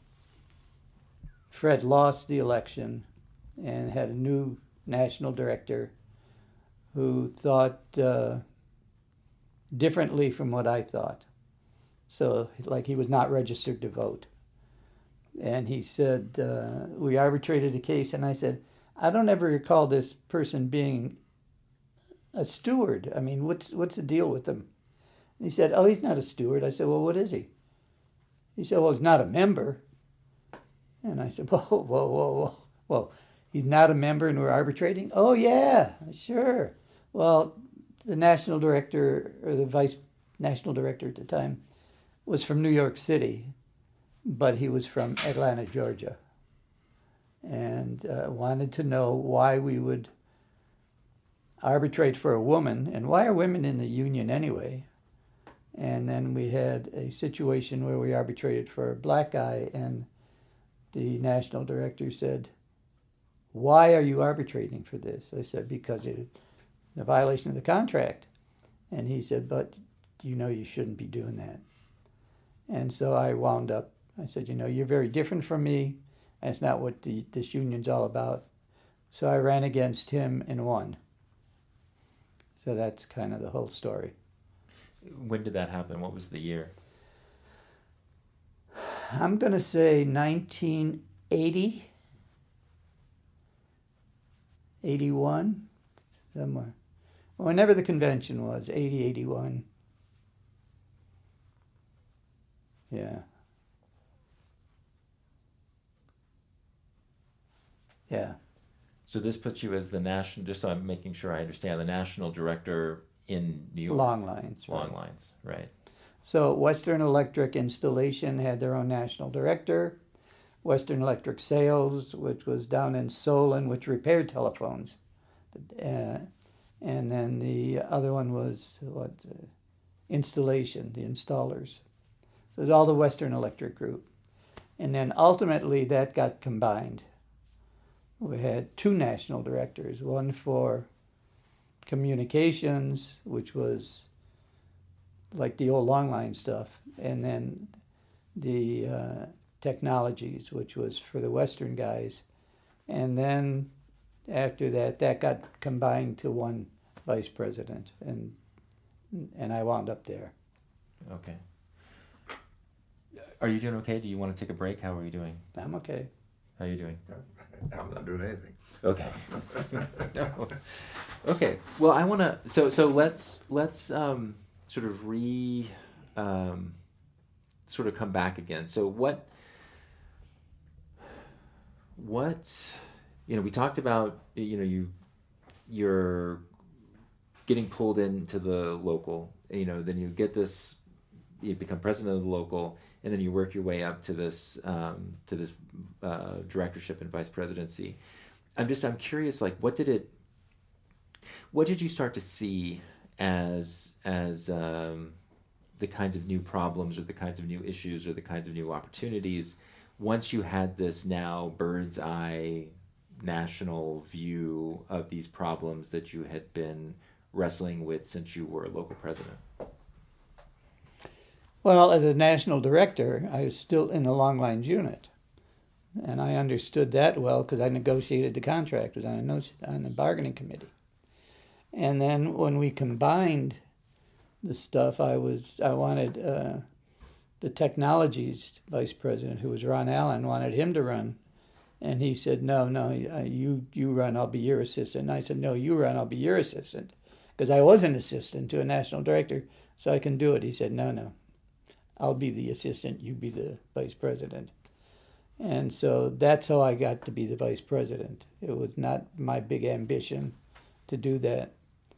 Fred lost the election and had a new national director who thought differently from what I thought. So, like, he was not registered to vote. And he said, we arbitrated a case, and I said, I don't ever recall this person being a steward. I mean, what's the deal with him? And he said, oh, he's not a steward. I said, well, what is he? He said, well, he's not a member. And I said, whoa. He's not a member and we're arbitrating? Oh, yeah, sure. Well, the national director, or the vice national director at the time, was from New York City, but he was from Atlanta, Georgia, and wanted to know why we would arbitrate for a woman, and why are women in the union anyway? And then we had a situation where we arbitrated for a black guy, and the national director said, why are you arbitrating for this? I said, because it's a violation of the contract. And he said, but you shouldn't be doing that. And so I wound up, I said, you're very different from me. That's not what this union's all about. So I ran against him and won. So that's kind of the whole story. When did that happen? What was the year? I'm going to say 1980, 81, somewhere. Whenever the convention was, 80, 81. Yeah. Yeah. So this puts you as the national, just so I'm making sure I understand, the national director in New York. Long lines. Long lines, right. So Western Electric Installation had their own national director. Western Electric Sales, which was down in Solon, which repaired telephones. And then the other one was Installation, the installers. So it's all the Western Electric group. And then ultimately that got combined. We had two national directors, one for communications, which was like the old long line stuff, and then the technologies, which was for the Western guys. And then after that got combined to one vice president, and I wound up there. Okay. Are you doing okay? Do you want to take a break? How are you doing? I'm okay. How are you doing? I'm not doing anything. Okay. No. Okay. Well, I want to. So let's sort of sort of come back again. So what we talked about. You're getting pulled into the local. Then you get this. You become president of the local, and then you work your way up to this directorship and vice presidency. I'm curious, like, what did you start to see as the kinds of new problems or the kinds of new issues or the kinds of new opportunities once you had this now bird's eye national view of these problems that you had been wrestling with since you were local president? Well, as a national director, I was still in the long lines unit, and I understood that well because I negotiated the contract, was on the bargaining committee. And then when we combined the stuff, I wanted the technologies vice president, who was Ron Allen, wanted him to run, and he said, no, you run, I'll be your assistant. And I said, no, you run, I'll be your assistant, because I was an assistant to a national director, so I can do it. He said, no, I'll be the assistant, you be the vice president. And so that's how I got to be the vice president. It was not my big ambition to do that.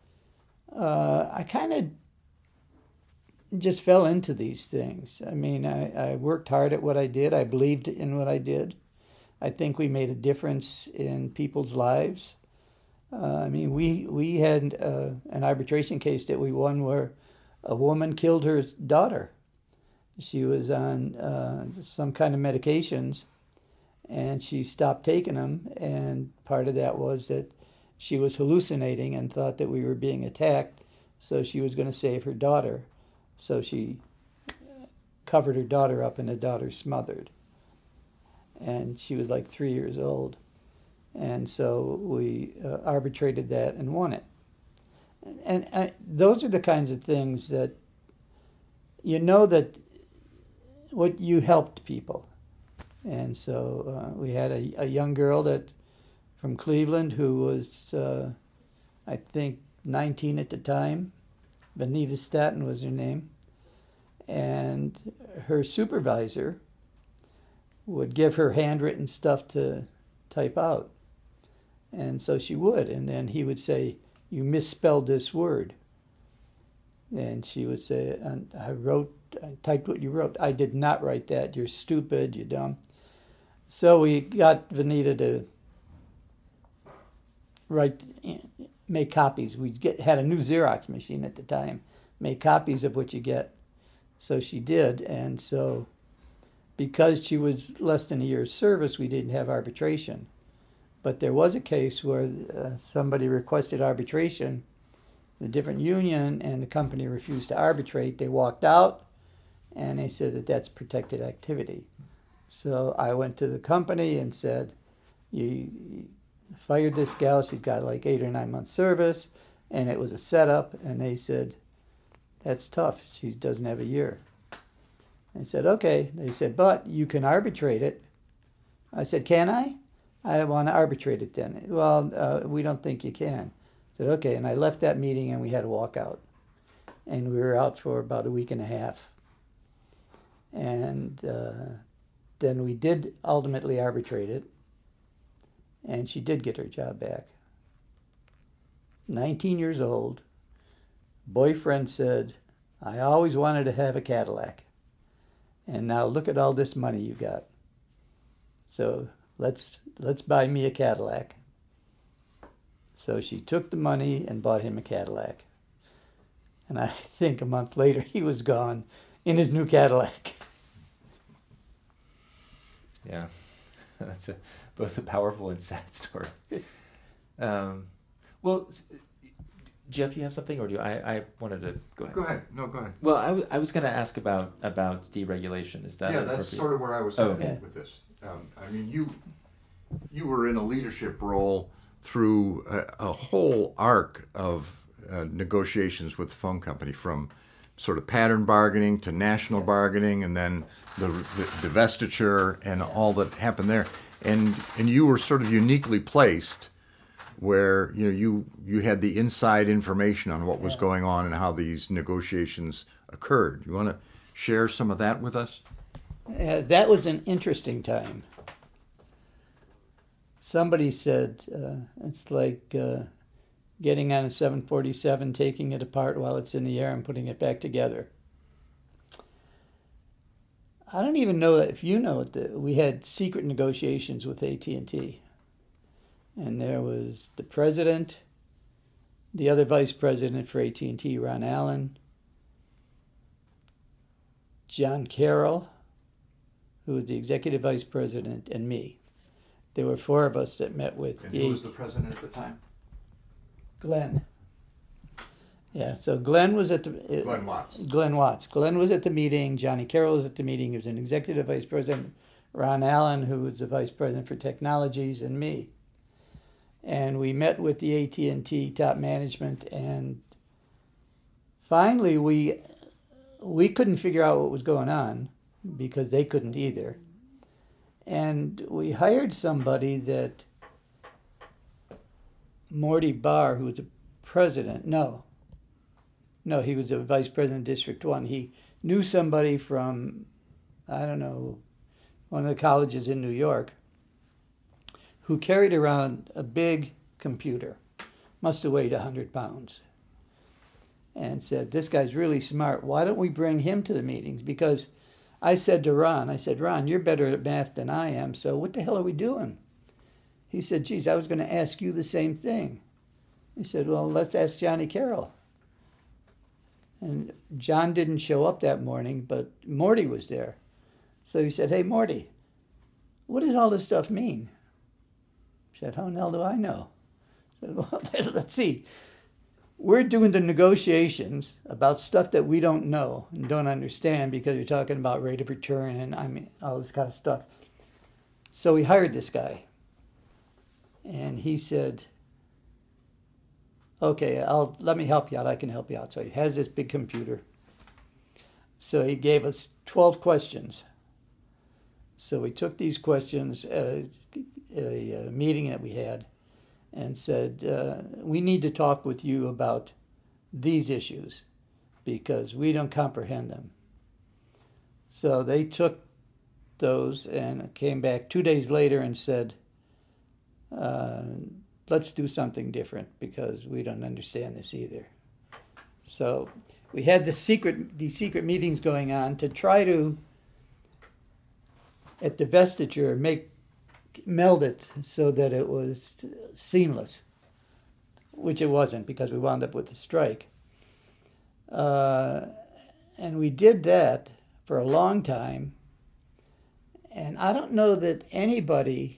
I kind of just fell into these things. I mean, I worked hard at what I did. I believed in what I did. I think we made a difference in people's lives. I mean, we had an arbitration case that we won where a woman killed her daughter. She was on some kind of medications, and she stopped taking them, and part of that was that she was hallucinating and thought that we were being attacked, so she was going to save her daughter. So she covered her daughter up, and the daughter smothered. And she was like 3 years old. And so we arbitrated that and won it. And those are the kinds of things that you know that what you helped people. And so we had a young girl from Cleveland who was, I think, 19 at the time. Benita Staton was her name. And her supervisor would give her handwritten stuff to type out. And so she would. And then he would say, you misspelled this word. And she would say, I typed what you wrote. I did not write that. You're stupid. You're dumb. So we got Benita to make copies. We had a new Xerox machine at the time, make copies of what you get. So she did. And so because she was less than a year's service, we didn't have arbitration. But there was a case where somebody requested arbitration, a different union, and the company refused to arbitrate. They walked out, and they said that that's protected activity. So I went to the company and said, you fired this gal. She's got like 8 or 9 months service, and it was a setup. And they said, that's tough. She doesn't have a year. I said, okay. They said, but you can arbitrate it. I said, can I? I want to arbitrate it then. Well, we don't think you can. I said, okay. And I left that meeting, and we had a walkout. And we were out for about a week and a half. And then we did ultimately arbitrate it. And she did get her job back. 19 years old. Boyfriend said, I always wanted to have a Cadillac. And now look at all this money you got. So let's buy me a Cadillac. So she took the money and bought him a Cadillac. And I think a month later he was gone in his new Cadillac. Yeah, that's both a powerful and sad story. Well, Jeff, you have something, or do I wanted to go ahead? Go ahead. No, go ahead. Well, I was going to ask about deregulation. Is that that's sort of where I was headed okay. with this. I mean, you were in a leadership role through a whole arc of negotiations with the phone company, from sort of pattern bargaining to national bargaining, and then the divestiture and all that happened there. And you were sort of uniquely placed where you had the inside information on what was going on and how these negotiations occurred. You want to share some of that with us? That was an interesting time. Somebody said it's like getting on a 747, taking it apart while it's in the air and putting it back together. I don't even know if you know it. We had secret negotiations with AT&T. And there was the president, the other vice president for AT&T, Ron Allen, John Carroll, who was the executive vice president, and me. there were 4 of us that met with And who was the president at the time? Glenn. Yeah, so Glenn was at the Glenn Watts. Glenn Watts. Glenn was at the meeting. Johnny Carroll was at the meeting. He was an executive vice president. Ron Allen, who was the vice president for technologies, and me. And we met with the AT&T top management, and finally we couldn't figure out what was going on because they couldn't either. And we hired somebody that Morty Barr, who was the president, no, he was a vice president of District 1. He knew somebody from, I don't know, one of the colleges in New York, who carried around a big computer, must have weighed 100 pounds, and said, this guy's really smart. Why don't we bring him to the meetings? Because I said to Ron, Ron, you're better at math than I am, so what the hell are we doing? He said, geez, I was going to ask you the same thing. He said, well, let's ask Johnny Carroll. And John didn't show up that morning, but Morty was there. So he said, hey, Morty, what does all this stuff mean? He said, how in the hell do I know? I said, well, let's see. We're doing the negotiations about stuff that we don't know and don't understand because you're talking about rate of return and all this kind of stuff. So we hired this guy. And he said, okay, let me help you out. I can help you out. So he has this big computer. So he gave us 12 questions. So we took these questions at a meeting that we had and said, we need to talk with you about these issues because we don't comprehend them. So they took those and came back 2 days later and said, let's do something different because we don't understand this either. So we had these secret meetings going on to try to, at the divestiture, meld it so that it was seamless, which it wasn't because we wound up with a strike. And we did that for a long time. And I don't know that anybody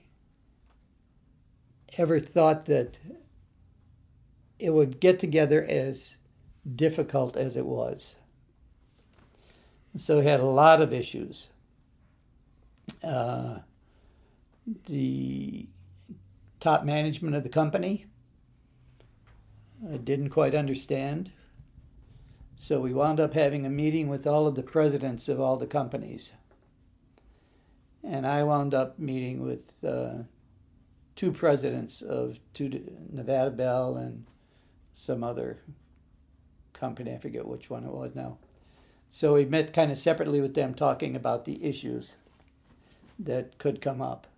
ever thought that it would get together as difficult as it was. So we had a lot of issues. The top management of the company didn't quite understand. So we wound up having a meeting with all of the presidents of all the companies. And I wound up meeting with 2 presidents of Nevada Bell and some other company. I forget which one it was now. So we met kind of separately with them talking about the issues that could come up.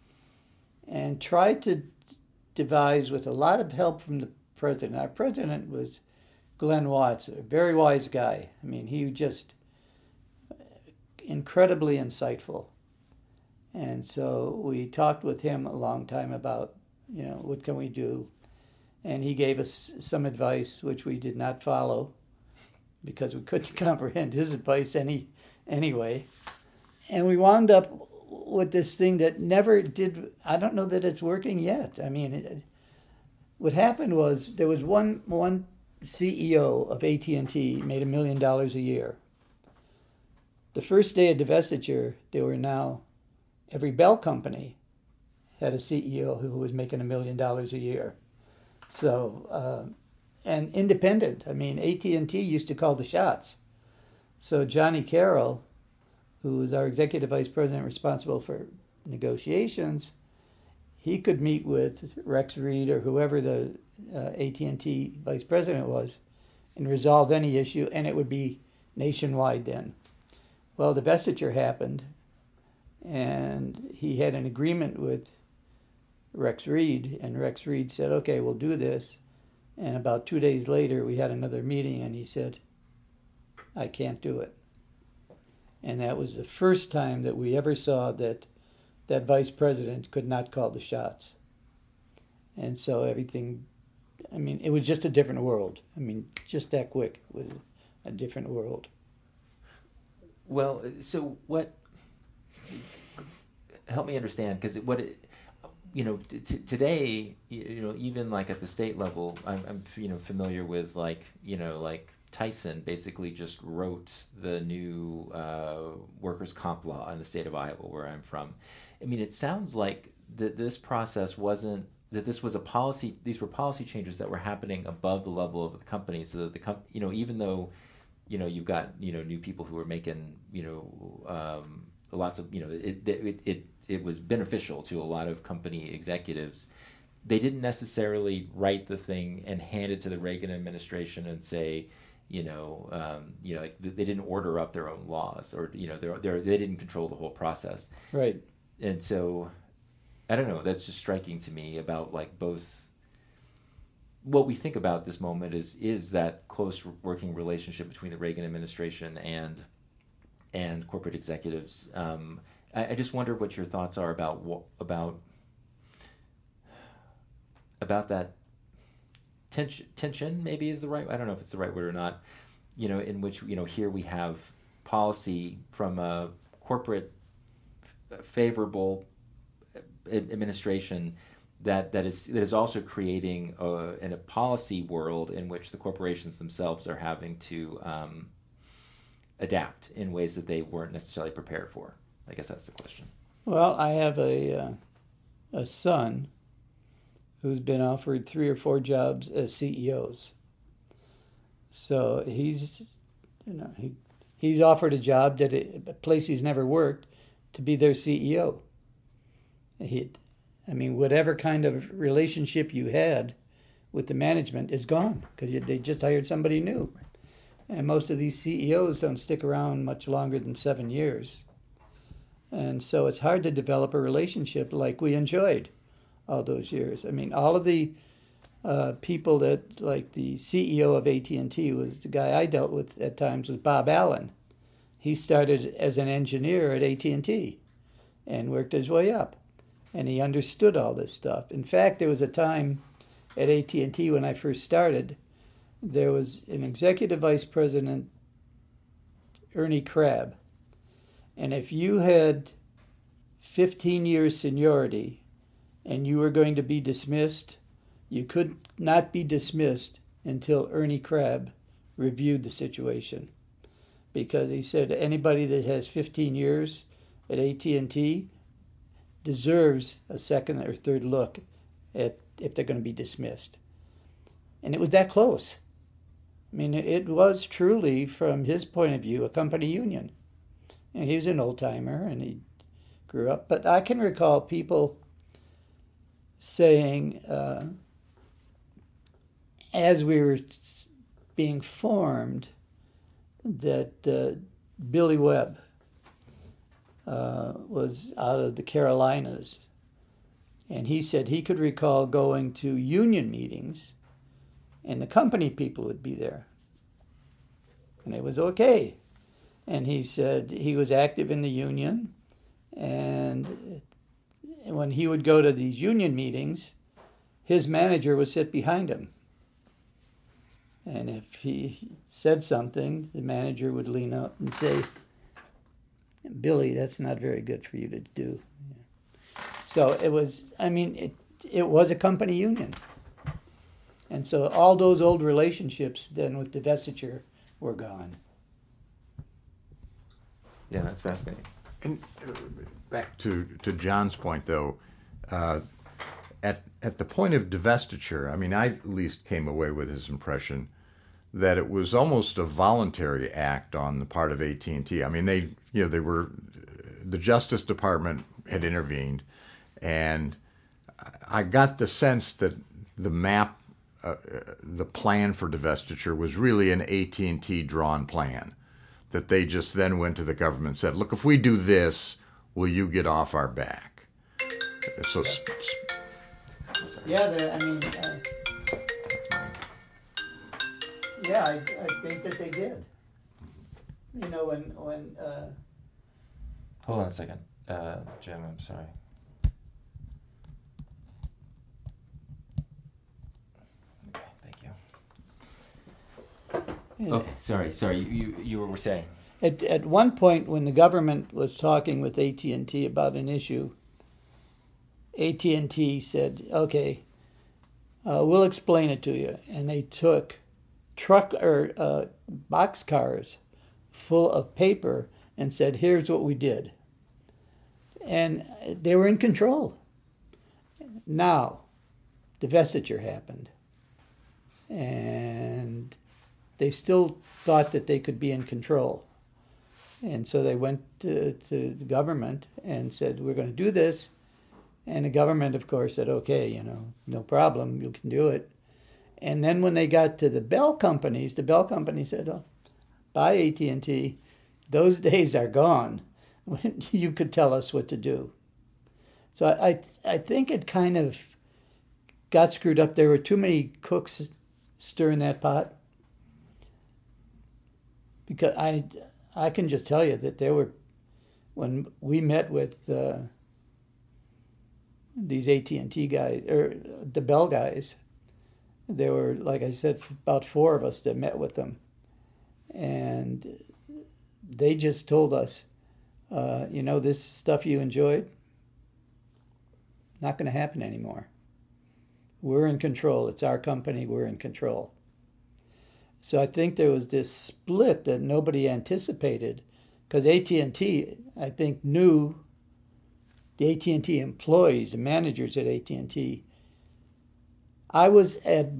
And tried to devise, with a lot of help from the president. Our president was Glenn Watts, a very wise guy. I mean, he was just incredibly insightful. And so we talked with him a long time about, what can we do? And he gave us some advice, which we did not follow because we couldn't comprehend his advice anyway. And we wound up with this thing that never did. I don't know that it's working yet. I mean, what happened was there was one CEO of AT&T made $1 million a year. The first day of divestiture, every Bell company had a CEO who was making $1 million a year. So, and independent. I mean, AT&T used to call the shots. So Johnny Carroll, who was our executive vice president responsible for negotiations, he could meet with Rex Reed or whoever the AT&T vice president was and resolve any issue, and it would be nationwide then. Well, the divestiture happened, and he had an agreement with Rex Reed, and Rex Reed said, okay, we'll do this. And about 2 days later, we had another meeting, and he said, I can't do it. And that was the first time that we ever saw that vice president could not call the shots. And so everything, it was just a different world. Just that quick. It was a different world. Well, so what, help me understand, because today, even like at the state level, I'm familiar with like Tyson basically just wrote the new workers' comp law in the state of Iowa, where I'm from. I mean, it sounds like that this process wasn't that this was a policy. These were policy changes that were happening above the level of the company, so that even though you've got new people who are making lots of it was beneficial to a lot of company executives. They didn't necessarily write the thing and hand it to the Reagan administration and say, like they didn't order up their own laws, or they didn't control the whole process. Right. And so, I don't know. That's just striking to me about like both. What we think about this moment is that close working relationship between the Reagan administration and corporate executives. I just wonder what your thoughts are about that tension. Maybe is the right. I don't know if it's the right word or not. In which here we have policy from a corporate favorable administration that is also creating in a policy world in which the corporations themselves are having to adapt in ways that they weren't necessarily prepared for. I guess that's the question. Well, I have a son who's been offered 3 or 4 jobs as CEOs. So he's offered a job at a place he's never worked to be their CEO. Whatever kind of relationship you had with the management is gone because they just hired somebody new. And most of these CEOs don't stick around much longer than 7 years. And so it's hard to develop a relationship like we enjoyed all those years. I mean, all of the people that, like the CEO of AT&T was the guy I dealt with at times was Bob Allen. He started as an engineer at AT&T and worked his way up. And he understood all this stuff. In fact, there was a time at AT&T when I first started, there was an executive vice president, Ernie Crabb. And if you had 15 years seniority and you were going to be dismissed, you could not be dismissed until Ernie Crabb reviewed the situation. Because he said anybody that has 15 years at AT&T deserves a second or third look at if they're going to be dismissed. And it was that close. I mean, it was truly, from his point of view, a company union. And he was an old-timer, and he grew up. But I can recall people saying, as we were being formed, that Billy Webb was out of the Carolinas. And he said he could recall going to union meetings, and the company people would be there. And it was okay. And he said he was active in the union, and when he would go to these union meetings, his manager would sit behind him. And if he said something, the manager would lean up and say, "Billy, that's not very good for you to do." So it was, it was a company union. And so all those old relationships then with divestiture were gone. Yeah, that's fascinating. And back to John's point, though, at the point of divestiture, I at least came away with his impression that it was almost a voluntary act on the part of AT&T. They were, the Justice Department had intervened, and I got the sense that the map, the plan for divestiture was really an AT&T drawn plan, that they just then went to the government and said, look, if we do this, will you get off our back? So, yeah, that's mine. Yeah, I think that they did. When Hold on a second, Jim, I'm sorry. Okay, thank you. Okay, sorry, you were saying. At one point, when the government was talking with AT&T about an issue, AT&T said, okay, we'll explain it to you. And they took box cars full of paper and said, here's what we did. And they were in control. Now, divestiture happened. And they still thought that they could be in control. And so they went to the government and said, we're going to do this. And the government, of course, said, okay, no problem, you can do it. And then when they got to the Bell companies, the Bell company said, oh, bye AT&T, those days are gone when you could tell us what to do. So I think it kind of got screwed up. There were too many cooks stirring that pot. Because I can just tell you that there were, when we met with these AT&T guys, or the Bell guys, there were, like I said, about 4 of us that met with them. And they just told us, this stuff you enjoyed, not going to happen anymore. We're in control. It's our company. We're in control. So I think there was this split that nobody anticipated, because AT&T, I think, knew the AT&T employees, the managers at AT&T. I was at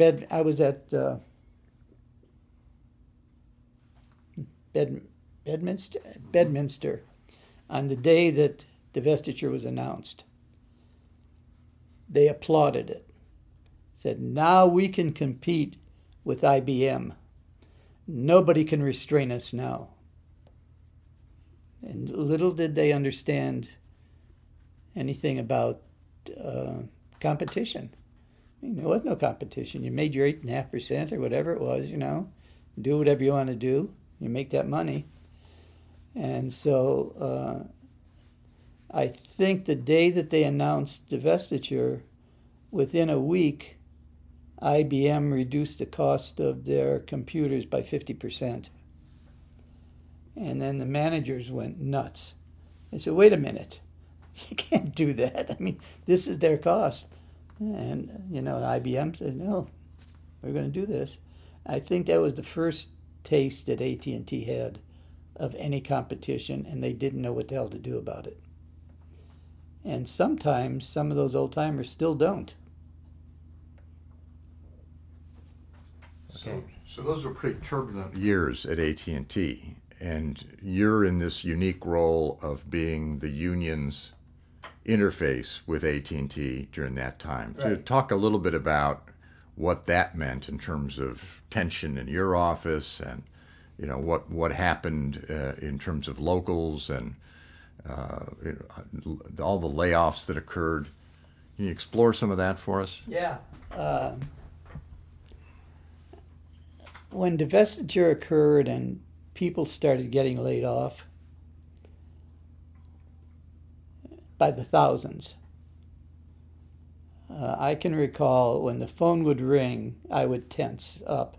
Bedminster on the day that divestiture was announced. They applauded it. Said, now we can compete with IBM. Nobody can restrain us now. And little did they understand anything about competition. There was no competition. You made your 8.5% or whatever it was, do whatever you want to do. You make that money. And so I think the day that they announced divestiture, within a week, IBM reduced the cost of their computers by 50%. And then the managers went nuts. They said, wait a minute, you can't do that. I mean, this is their cost. And, IBM said, no, we're going to do this. I think that was the first taste that AT&T had of any competition, and they didn't know what the hell to do about it. And sometimes some of those old timers still don't. So those were pretty turbulent years at AT&T, and you're in this unique role of being the union's interface with AT&T during that time. Right. So talk a little bit about what that meant in terms of tension in your office, and what happened in terms of locals and all the layoffs that occurred. Can you explore some of that for us? Yeah. When divestiture occurred and people started getting laid off by the thousands, I can recall when the phone would ring, I would tense up.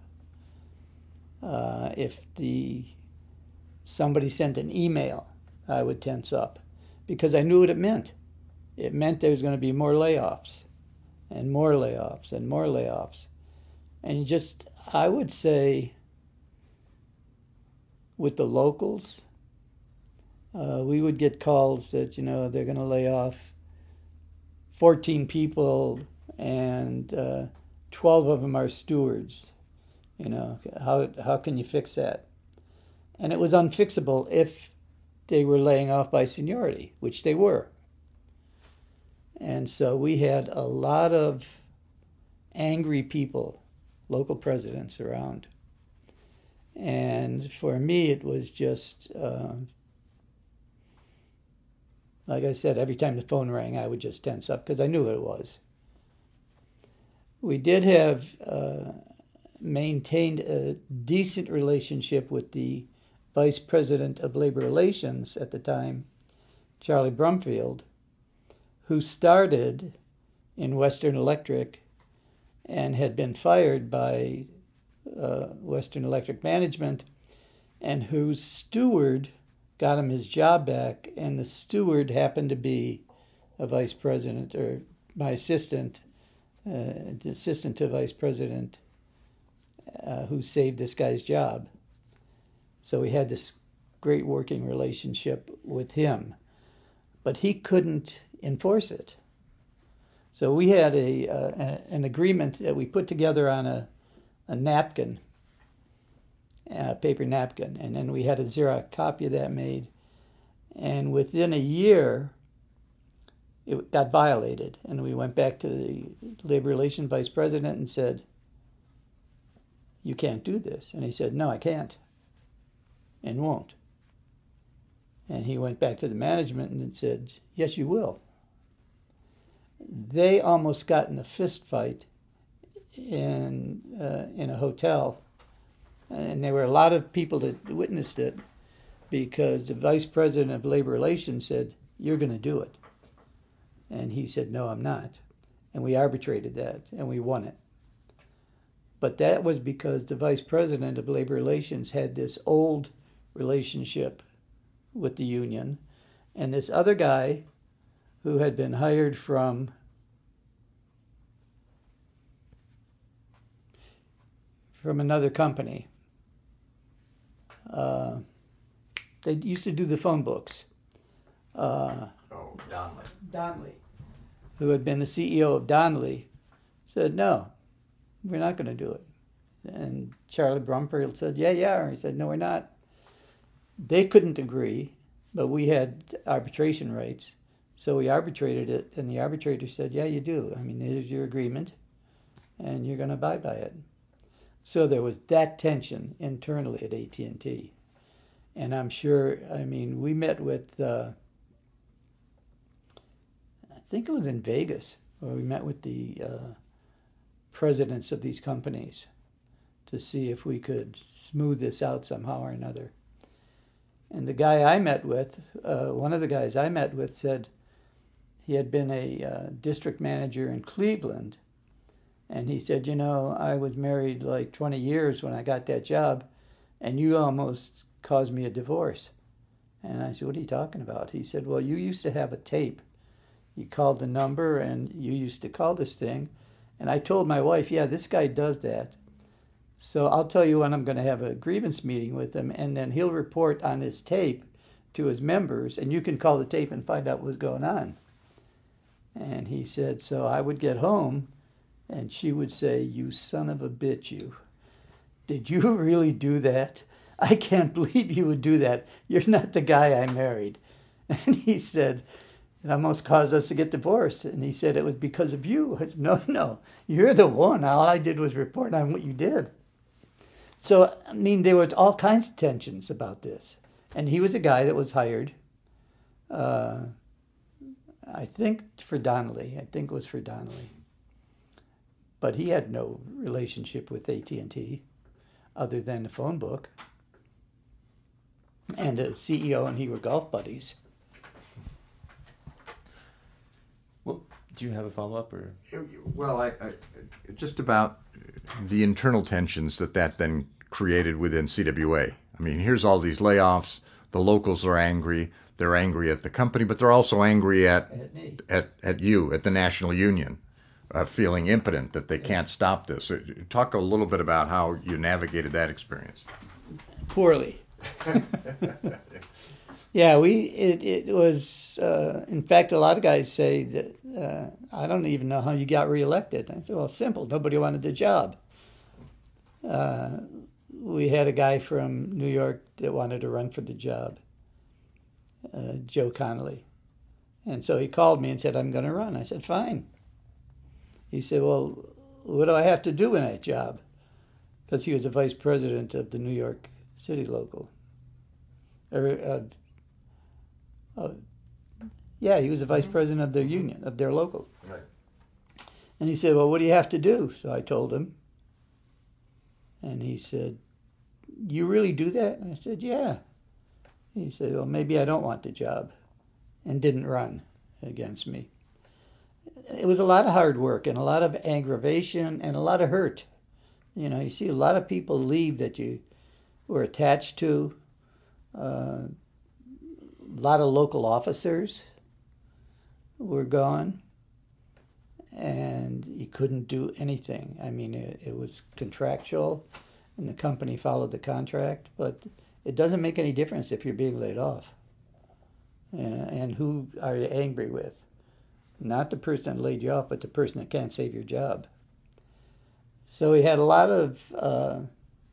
If somebody sent an email, I would tense up, because I knew what it meant. It meant there was going to be more layoffs and more layoffs and more layoffs. And I would say, with the locals, we would get calls that, they're going to lay off 14 people and 12 of them are stewards. How can you fix that? And it was unfixable if they were laying off by seniority, which they were. And so we had a lot of angry people, local presidents around. And for me, it was just, like I said, every time the phone rang, I would just tense up because I knew what it was. We did have maintained a decent relationship with the Vice President of Labor Relations at the time, Charlie Brumfield, who started in Western Electric and had been fired by Western Electric management, and whose steward got him his job back, and the steward happened to be a vice president, or my assistant, the assistant to vice president, who saved this guy's job. So we had this great working relationship with him, but he couldn't enforce it. So we had an agreement that we put together on a napkin, a paper napkin, and then we had a Xerox copy of that made. And within a year, it got violated, and we went back to the labor relations vice president and said, "You can't do this." And he said, "No, I can't, and won't." And he went back to the management and said, "Yes, you will." They almost got in a fist fight in a hotel, and there were a lot of people that witnessed it, because the vice president of labor relations said, "You're going to do it." And he said, "No, I'm not." And we arbitrated that, and we won it. But that was because the vice president of labor relations had this old relationship with the union, and this other guy who had been hired from another company. They used to do the phone books. Donnelly. Donnelly, who had been the CEO of Donnelly, said, "No, we're not going to do it." And Charlie Brumfield said, "Yeah." He said, "No, we're not." They couldn't agree, but we had arbitration rights. So we arbitrated it, and the arbitrator said, "Yeah, you do. I mean, there's your agreement, and you're going to abide by it." So there was that tension internally at AT&T. And I'm sure, we met with, I think it was in Vegas, where we met with the presidents of these companies to see if we could smooth this out somehow or another. And the guy I met with, one of the guys I met with, said he had been a district manager in Cleveland. And he said, "I was married like 20 years when I got that job, and you almost caused me a divorce." And I said, "What are you talking about?" He said, "Well, you used to have a tape. You called the number, and you used to call this thing. And I told my wife, yeah, this guy does that. So I'll tell you when I'm going to have a grievance meeting with him, and then he'll report on his tape to his members, and you can call the tape and find out what's going on." And he said, so I would get home, and she would say, "You son of a bitch, you. Did you really do that? I can't believe you would do that. You're not the guy I married." And he said, "It almost caused us to get divorced." And he said, "It was because of you." I said, No, you're the one. All I did was report on what you did. So, there was all kinds of tensions about this. And he was a guy that was hired, I think for Donnelly. But he had no relationship with AT&T other than the phone book. And the CEO and he were golf buddies. Well, do you have a follow-up? Or? Well, I just about the internal tensions that then created within CWA. Here's all these layoffs. The locals are angry. They're angry at the company, but they're also angry at you, at the National Union. Feeling impotent that they can't stop this. Talk a little bit about how you navigated that experience. Poorly. Yeah, it was, in fact, a lot of guys say that, I don't even know how you got reelected. I said, well, simple. Nobody wanted the job. We had a guy from New York that wanted to run for the job, Joe Connolly. And so he called me and said, "I'm going to run." I said, "Fine." He said, "Well, what do I have to do in that job?" Because he was the vice president of the New York City local. He was the vice president of their union, of their local. Right. And he said, "Well, what do you have to do?" So I told him. And he said, "You really do that?" And I said, "Yeah." He said, "Well, maybe I don't want the job," and didn't run against me. It was a lot of hard work and a lot of aggravation and a lot of hurt. You see a lot of people leave that you were attached to. A lot of local officers were gone, and you couldn't do anything. I mean, it was contractual, and the company followed the contract, but it doesn't make any difference if you're being laid off. And who are you angry with? Not the person that laid you off, but the person that can't save your job. So we had a lot of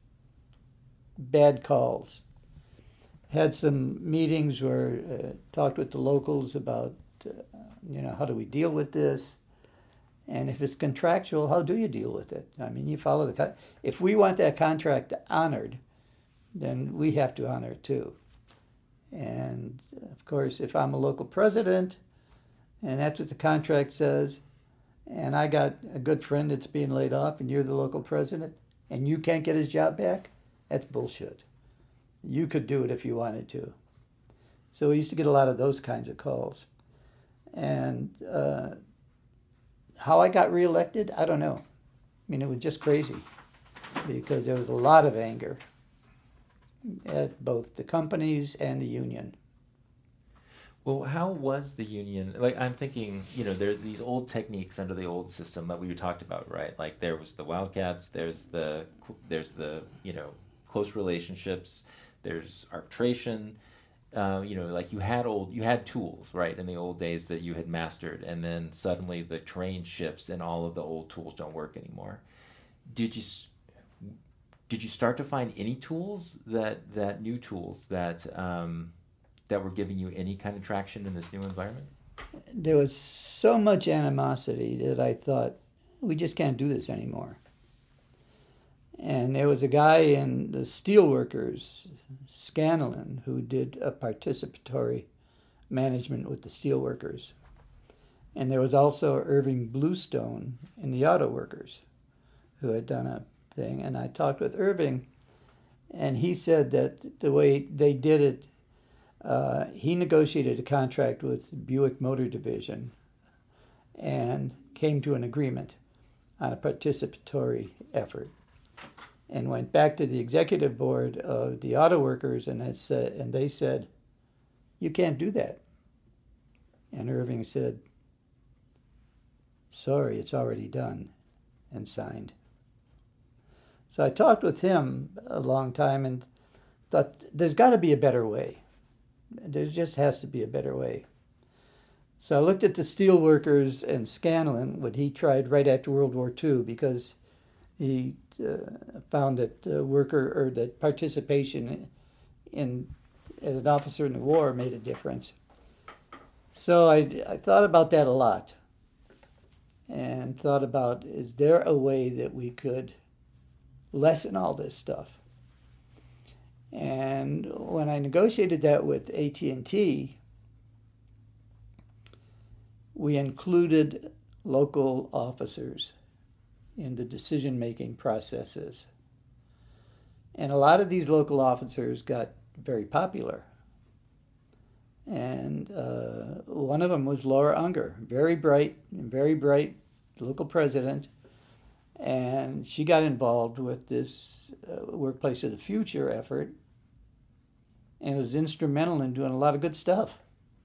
bad calls. Had some meetings where talked with the locals about, how do we deal with this? And if it's contractual, how do you deal with it? I mean, you follow if we want that contract honored, then we have to honor it too. And of course, if I'm a local president, and that's what the contract says, and I got a good friend that's being laid off, and you're the local president, and you can't get his job back, that's bullshit. You could do it if you wanted to. So we used to get a lot of those kinds of calls. And how I got reelected, I don't know. I mean, it was just crazy because there was a lot of anger at both the companies and the union. Well, how was the union? Like, I'm thinking, there's these old techniques under the old system that we talked about, right? Like, there was the wildcats, there's the close relationships, there's arbitration. Like you had tools, right, in the old days that you had mastered, and then suddenly the train shifts and all of the old tools don't work anymore. Did you start to find any tools that new tools that were giving you any kind of traction in this new environment? There was so much animosity that I thought, we just can't do this anymore. And there was a guy in the steelworkers, Scanlon, who did a participatory management with the steelworkers. And there was also Irving Bluestone in the auto workers who had done a thing. And I talked with Irving, and he said that the way they did it, he negotiated a contract with Buick Motor Division and came to an agreement on a participatory effort, and went back to the executive board of the auto workers, and they said, you can't do that. And Irving said, sorry, it's already done, and signed. So I talked with him a long time and thought, there's got to be a better way. There just has to be a better way. So I looked at the steelworkers and Scanlon, what he tried right after World War II, because he found that that participation as an officer in the war made a difference. So I thought about that a lot, and thought about, is there a way that we could lessen all this stuff? And when I negotiated that with AT&T, we included local officers in the decision-making processes. And a lot of these local officers got very popular. And one of them was Laura Unger, very bright local president. And she got involved with this Workplace of the Future effort and was instrumental in doing a lot of good stuff.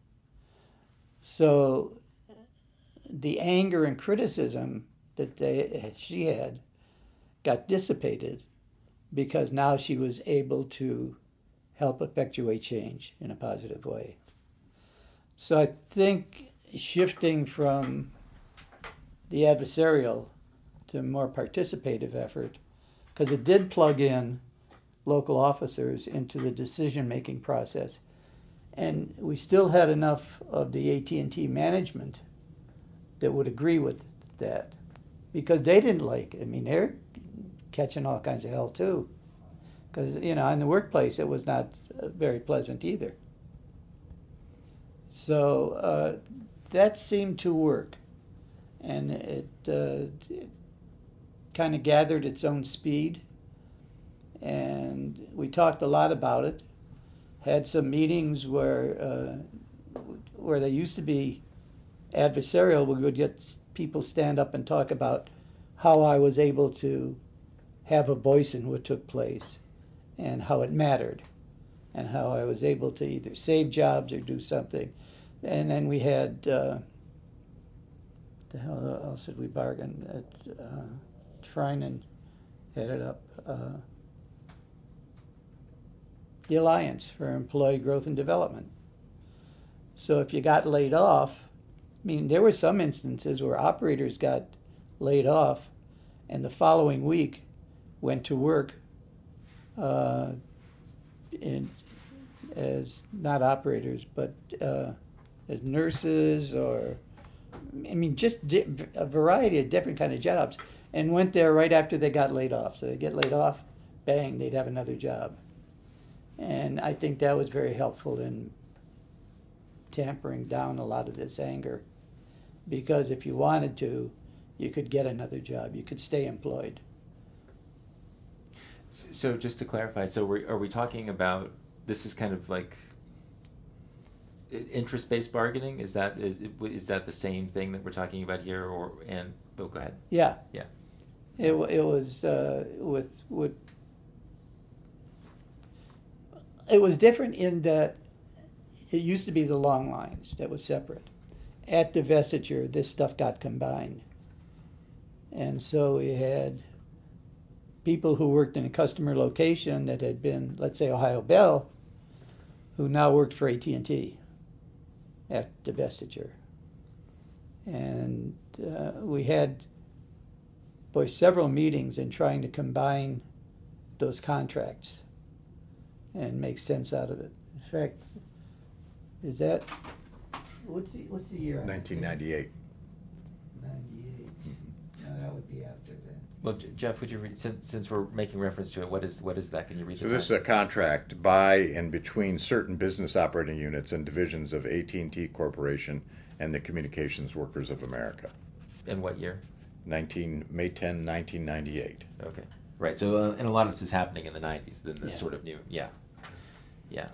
So the anger and criticism that she had got dissipated because now she was able to help effectuate change in a positive way. So I think shifting from the adversarial to a more participative effort, because it did plug in local officers into the decision-making process, and we still had enough of the AT&T management that would agree with that, because they didn't like it. I mean, they're catching all kinds of hell too, because in the workplace it was not very pleasant either. So that seemed to work, and it kind of gathered its own speed, and we talked a lot about it. Had some meetings where they used to be adversarial, we would get people stand up and talk about how I was able to have a voice in what took place and how it mattered and how I was able to either save jobs or do something. And then we had the hell else did we bargain? Trinan headed up the Alliance for Employee Growth and Development. So if you got laid off, I mean, there were some instances where operators got laid off and the following week went to work as not operators, but as nurses or, I mean, just a variety of different kind of jobs, and went there right after they got laid off. So they get laid off, bang, they'd have another job. And I think that was very helpful in tampering down a lot of this anger, because if you wanted to, you could get another job, you could stay employed. So just to clarify, so are we talking about, this is kind of like interest-based bargaining? Is that the same thing that we're talking about here? Or go ahead. Yeah. Yeah. It was it was different in that it used to be the long lines that was separate. At divestiture, this stuff got combined. And so we had people who worked in a customer location that had been, let's say, Ohio Bell, who now worked for AT&T at divestiture. And we had, several meetings in trying to combine those contracts and make sense out of it. In fact, is that, what's the year? 1998. 98. No, that would be after then. Well, Jeff, would you read, since we're making reference to it, what is that? Can you read? So this is a contract by and between certain business operating units and divisions of AT&T Corporation and the Communications Workers of America. And what year? May 10, 1998. Okay. Right. So, and a lot of this is happening in the 90s. Then this Yeah. sort of new. Yeah. Yeah.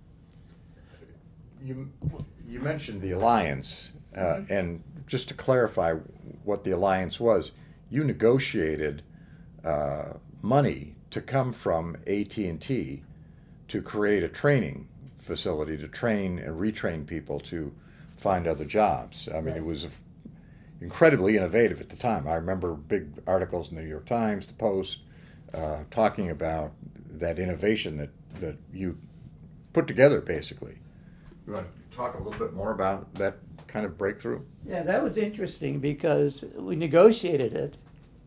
You mentioned the alliance, and just to clarify what the alliance was, you negotiated money to come from AT&T to create a training facility to train and retrain people to find other jobs. I mean, Right. It was incredibly innovative at the time. I remember big articles in the New York Times, the Post, talking about that innovation that you put together, basically. You want to talk a little bit more about that kind of breakthrough? Yeah, that was interesting because we negotiated it,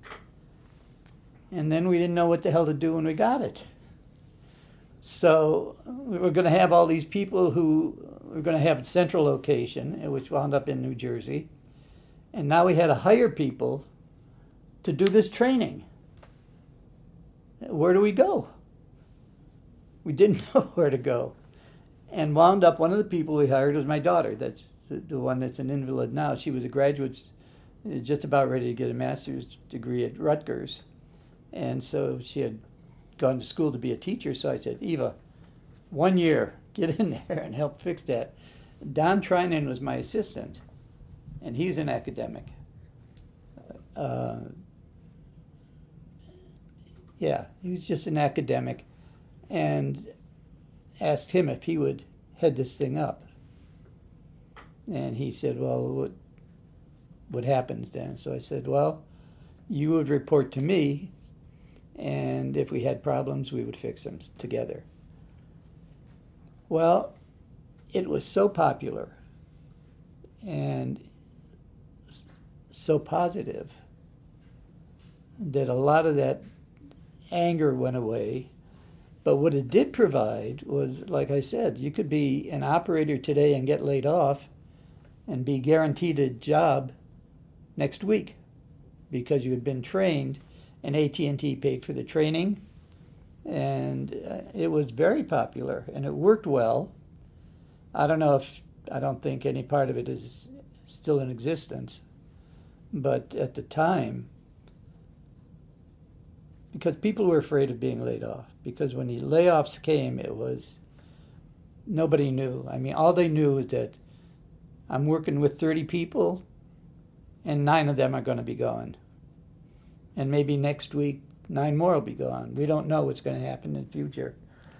and then we didn't know what the hell to do when we got it. So we were going to have all these people who were going to have a central location, which wound up in New Jersey, and now we had to hire people to do this training. Where do we go? We didn't know where to go. And wound up, one of the people we hired was my daughter. That's the one that's an invalid now. She was a graduate, just about ready to get a master's degree at Rutgers. And so she had gone to school to be a teacher. So I said, Eva, 1 year, get in there and help fix that. Don Trinan was my assistant, and he's an academic. He was just an academic, and asked him if he would head this thing up. And he said, well, what happens then? So I said, well, you would report to me, and if we had problems, we would fix them together. Well, it was so popular and so positive that a lot of that anger went away. But what it did provide was, like I said, you could be an operator today and get laid off and be guaranteed a job next week because you had been trained, and AT&T paid for the training, and it was very popular and it worked well. I don't think any part of it is still in existence, but at the time, because people were afraid of being laid off, because when the layoffs came, it was, nobody knew. I mean, all they knew was that I'm working with 30 people and 9 of them are going to be gone. And maybe next week, 9 more will be gone. We don't know what's going to happen in the future.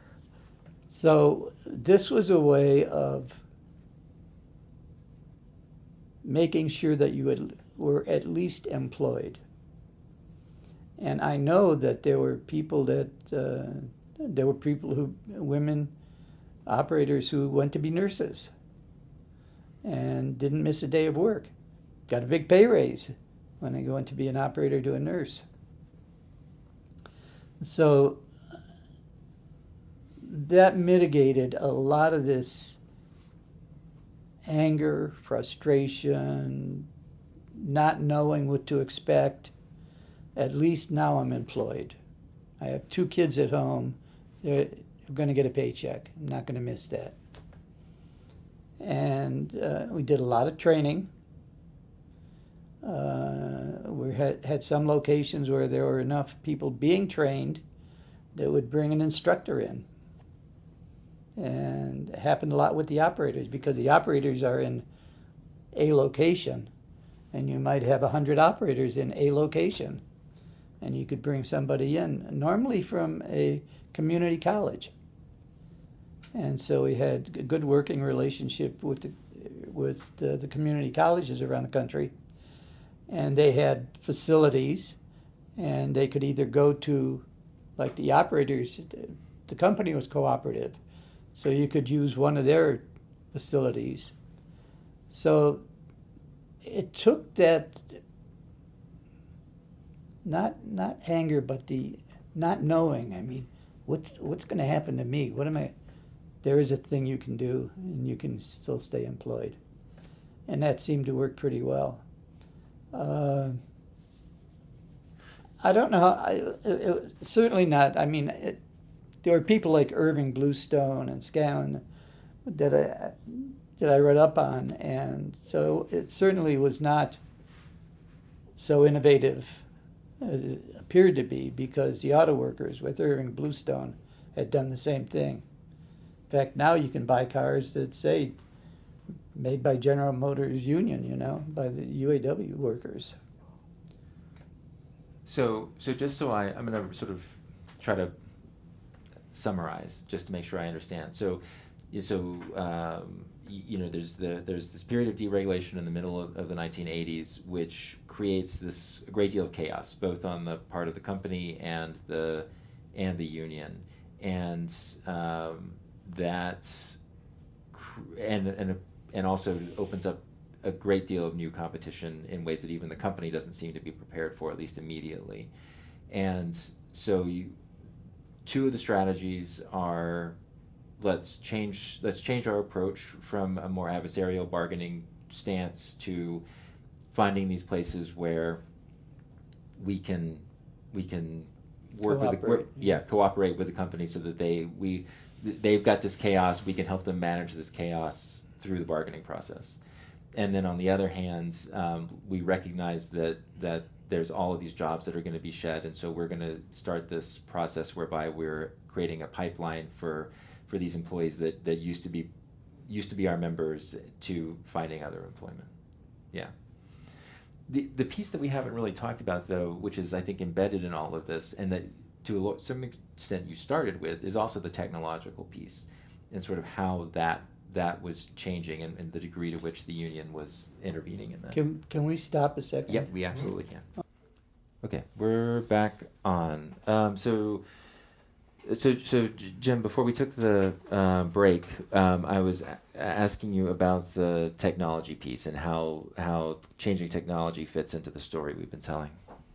So this was a way of making sure that you were at least employed. And I know that there were people women operators who went to be nurses and didn't miss a day of work. Got a big pay raise when they went to be an operator to a nurse. So that mitigated a lot of this anger, frustration, not knowing what to expect. At least now I'm employed. I have 2 kids at home. They're going to get a paycheck. I'm not going to miss that. And we did a lot of training. We had some locations where there were enough people being trained that would bring an instructor in. And it happened a lot with the operators because the operators are in a location, and you might have 100 operators in a location, and you could bring somebody in, normally from a community college. And so we had a good working relationship with the community colleges around the country, and they had facilities, and they could either go to, like the operators, the company was cooperative, so you could use one of their facilities. So it took that, not anger, but the not knowing. I mean, what's going to happen to me? There is a thing you can do, and you can still stay employed. And that seemed to work pretty well. I don't know how, certainly not. I mean, there were people like Irving Bluestone and Scanlon that I read up on, and so it certainly was not so innovative as it appeared to be, because the auto workers with Irving Bluestone had done the same thing. In fact, now you can buy cars that say made by General Motors Union, by the UAW workers. So just so I'm going to sort of try to summarize just to make sure I understand. So there's this period of deregulation in the middle of the 1980s, which creates this a great deal of chaos, both on the part of the company and the union, and and also opens up a great deal of new competition in ways that even the company doesn't seem to be prepared for, at least immediately. And so 2 of the strategies are, let's change our approach from a more adversarial bargaining stance to finding these places where we can work cooperate with the company so that they've got this chaos, we can help them manage this chaos through the bargaining process. And then on the other hand, we recognize that there's all of these jobs that are going to be shed, and so we're going to start this process whereby we're creating a pipeline for these employees that used to be our members to finding other employment. Yeah. The piece that we haven't really talked about, though, which is I think embedded in all of this, and that to some extent you started with, is also the technological piece, and sort of how that was changing, and the degree to which the union was intervening in that. Can we stop a second? Yep, we absolutely can. Okay, we're back on. So Jim, before we took the break, I was asking you about the technology piece and how changing technology fits into the story we've been telling.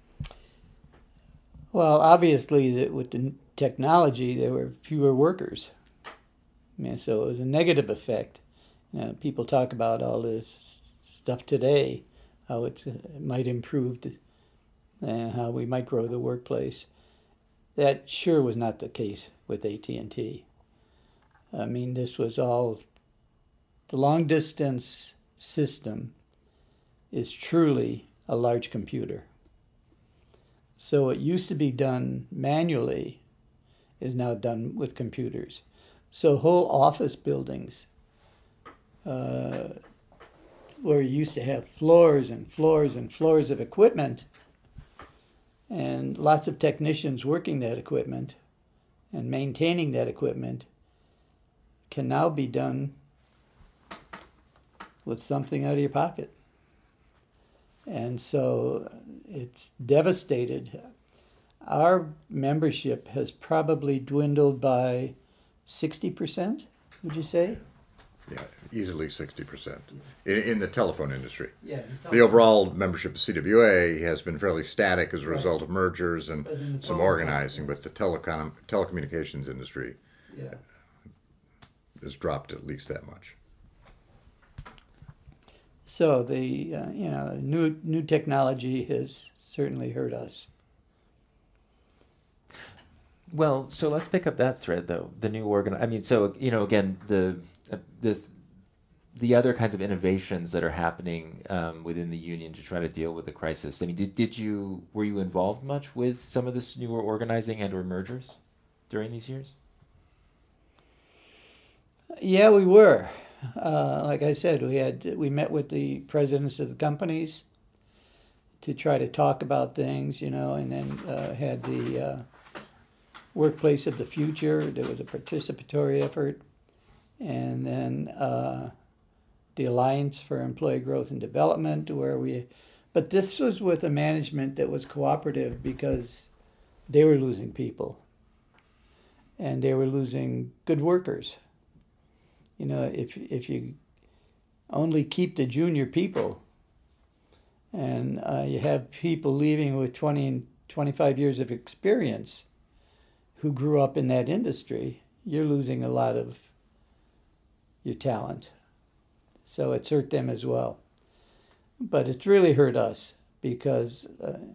Well, obviously, with the technology, there were fewer workers. So it was a negative effect. People talk about all this stuff today, how it might improve and how we might grow the workplace. That sure was not the case with AT&T. I mean, this was all, the long distance system is truly a large computer. So what used to be done manually is now done with computers. So whole office buildings, where you used to have floors and floors and floors of equipment, and lots of technicians working that equipment and maintaining that equipment, can now be done with something out of your pocket. And so it's devastated. Our membership has probably dwindled by 60%, would you say? Yeah, easily 60% in the telephone industry. Yeah. The overall membership of CWA has been fairly static as a result of mergers and some organizing, but the telecommunications industry has dropped at least that much. So the new technology has certainly hurt us. Well, so let's pick up that thread though. The new I mean, so again, the other kinds of innovations that are happening within the union to try to deal with the crisis. I mean, were you involved much with some of this newer organizing and or mergers during these years? Yeah, we were. Like I said, we met with the presidents of the companies to try to talk about things, and then had the workplace of the future. There was a participatory effort, and then the Alliance for Employee Growth and Development, but this was with a management that was cooperative because they were losing people, and they were losing good workers. If you only keep the junior people, and you have people leaving with 20 and 25 years of experience who grew up in that industry, you're losing a lot of your talent. So it's hurt them as well. But it's really hurt us because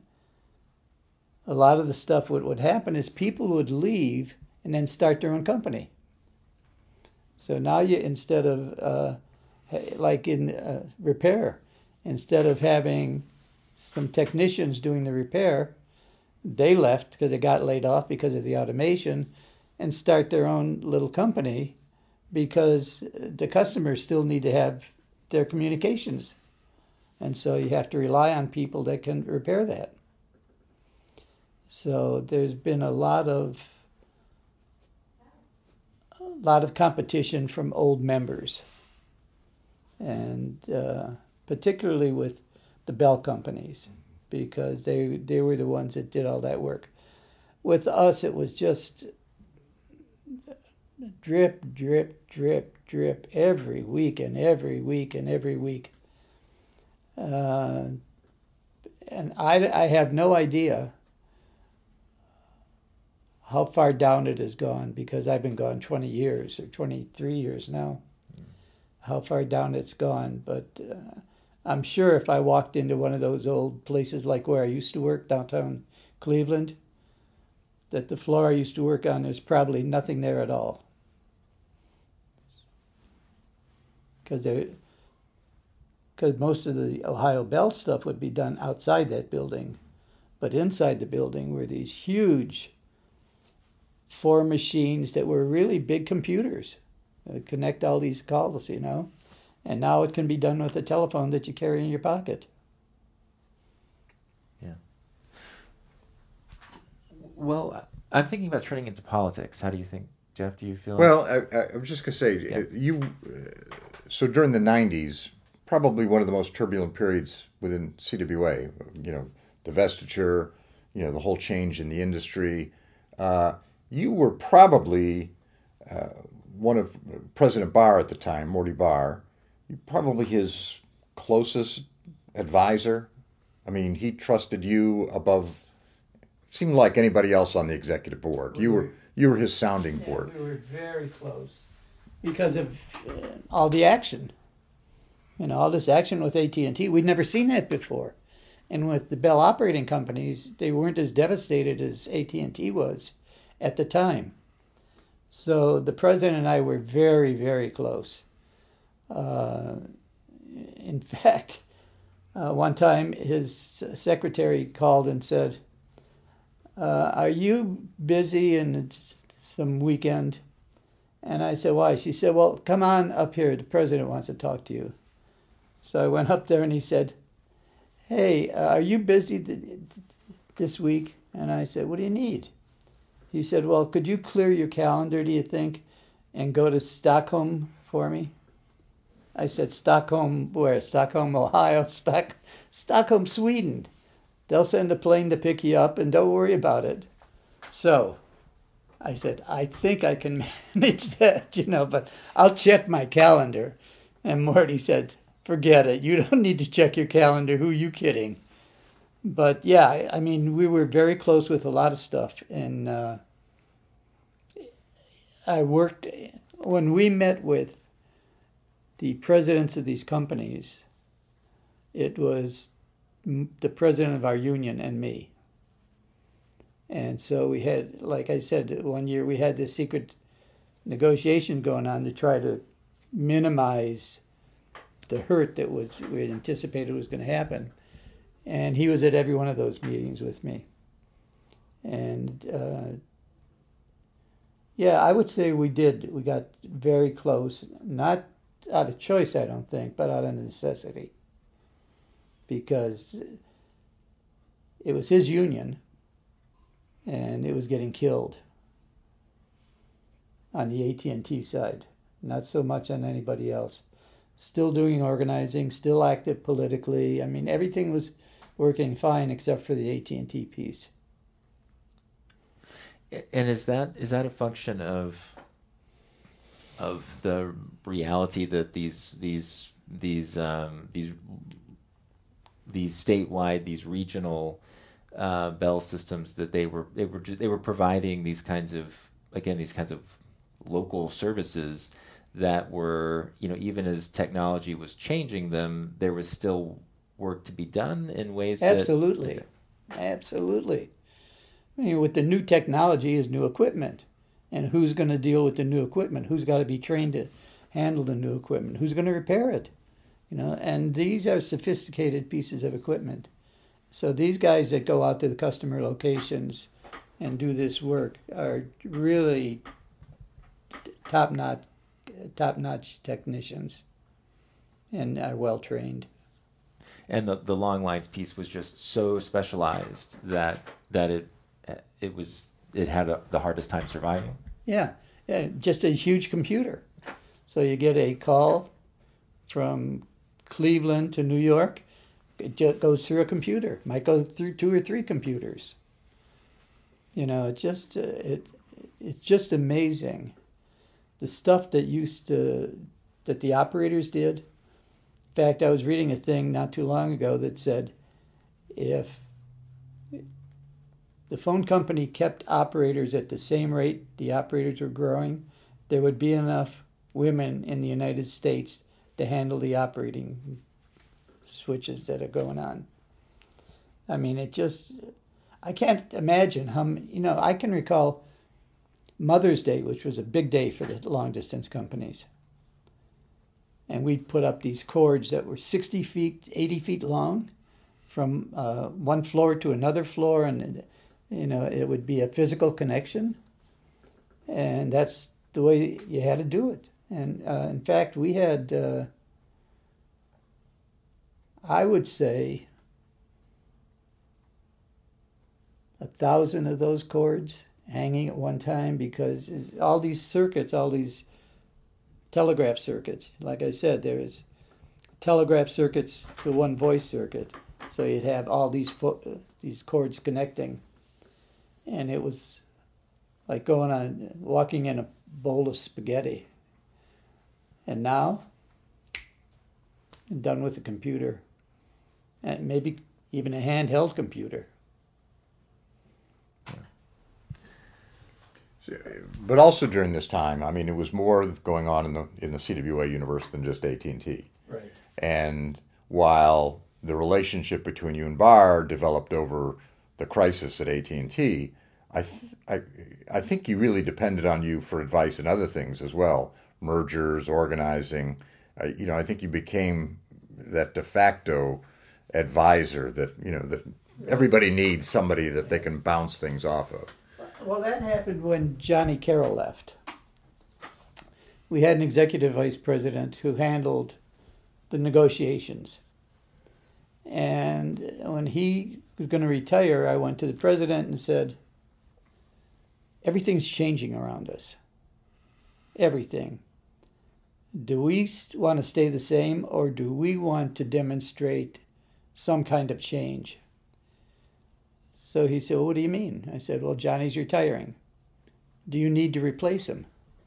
a lot of the stuff, what would happen is people would leave and then start their own company. So now instead of, like in repair, instead of having some technicians doing the repair, they left because they got laid off because of the automation and start their own little company because the customers still need to have their communications. And so you have to rely on people that can repair that. So there's been a lot of competition from old members, and particularly with the Bell companies, because they were the ones that did all that work. With us, it was just drip, drip, drip, drip every week and every week and every week. And I have no idea how far down it has gone, because I've been gone 20 years or 23 years now, how far down it's gone. But I'm sure if I walked into one of those old places like where I used to work, downtown Cleveland, that the floor I used to work on, there's probably nothing there at all. Because most of the Ohio Bell stuff would be done outside that building. But inside the building were these huge 4 machines that were really big computers that connect all these calls, And now it can be done with a telephone that you carry in your pocket. Yeah. Well, I'm thinking about turning into politics. How do you think, Jeff? Do you feel? Well, I was just going to say, so during the 90s, probably one of the most turbulent periods within CWA, divestiture, the whole change in the industry. You were probably one of President Barr at the time, Morty Barr, probably his closest advisor. I mean, he trusted you above, seemed like anybody else on the executive board. You were his sounding board. We were very close because of all the action. All this action with AT&T. We'd never seen that before. And with the Bell operating companies, they weren't as devastated as AT&T was at the time. So the president and I were very, very close. In fact, one time his secretary called and said, are you busy in some weekend? And I said, why? She said, well, come on up here. The president wants to talk to you. So I went up there and he said, hey, are you busy this week? And I said, what do you need? He said, well, could you clear your calendar, do you think, and go to Stockholm for me? I said, Stockholm, where? Stockholm, Ohio, Stockholm, Sweden. They'll send a plane to pick you up and don't worry about it. So I said, I think I can manage that, but I'll check my calendar. And Morty said, forget it. You don't need to check your calendar. Who are you kidding? But yeah, I mean, we were very close with a lot of stuff. And when we met with the presidents of these companies, it was the president of our union and me. And so we had, like I said, one year we had this secret negotiation going on to try to minimize the hurt that we anticipated was going to happen. And he was at every one of those meetings with me. And yeah, I would say we did. We got very close, not out of choice, I don't think, but out of necessity. Because it was his union, and it was getting killed on the AT&T side, not so much on anybody else. Still doing organizing, still active politically. I mean, everything was working fine except for the AT&T piece. And is that a function of the reality that these statewide, these regional Bell systems, that they were providing these kinds of local services that were, even as technology was changing them, there was still work to be done in ways Absolutely. Absolutely. I mean, with the new technology is new equipment. And who's going to deal with the new equipment? Who's got to be trained to handle the new equipment? Who's going to repair it? And these are sophisticated pieces of equipment. So these guys that go out to the customer locations and do this work are really top-notch technicians and are well trained. And the long lines piece was just so specialized that it had the hardest time surviving. Yeah, just a huge computer. So you get a call from Cleveland to New York. It just goes through a computer. Might go through 2 or 3 computers. It's just amazing the stuff that the operators did. In fact, I was reading a thing not too long ago that said if the phone company kept operators at the same rate the operators were growing, there would be enough women in the United States to handle the operating switches that are going on. I mean, I can't imagine how, I can recall Mother's Day, which was a big day for the long distance companies. And we'd put up these cords that were 60 feet, 80 feet long from one floor to another floor. And, it would be a physical connection. And that's the way you had to do it. And in fact, we had, I would say, 1,000 of those cords hanging at one time, because all these circuits, all these telegraph circuits, like I said, there's telegraph circuits to one voice circuit. So you'd have all these cords connecting. And it was like walking in a bowl of spaghetti. And now, I'm done with a computer. And maybe even a handheld computer. But also during this time, I mean, it was more going on in the CWA universe than just AT&T. Right. And while the relationship between you and Barr developed over the crisis at AT&T, I think you really depended on you for advice and other things as well, mergers, organizing. I think you became that de facto advisor that everybody needs somebody that they can bounce things off of. Well, that happened when Johnny Carroll left. We had an executive vice president who handled the negotiations. And when he was going to retire, I went to the president and said, everything's changing around us. Everything. Do we want to stay the same, or do we want to demonstrate some kind of change? So he said, well, what do you mean? I said, well, Johnny's retiring. Do you need to replace him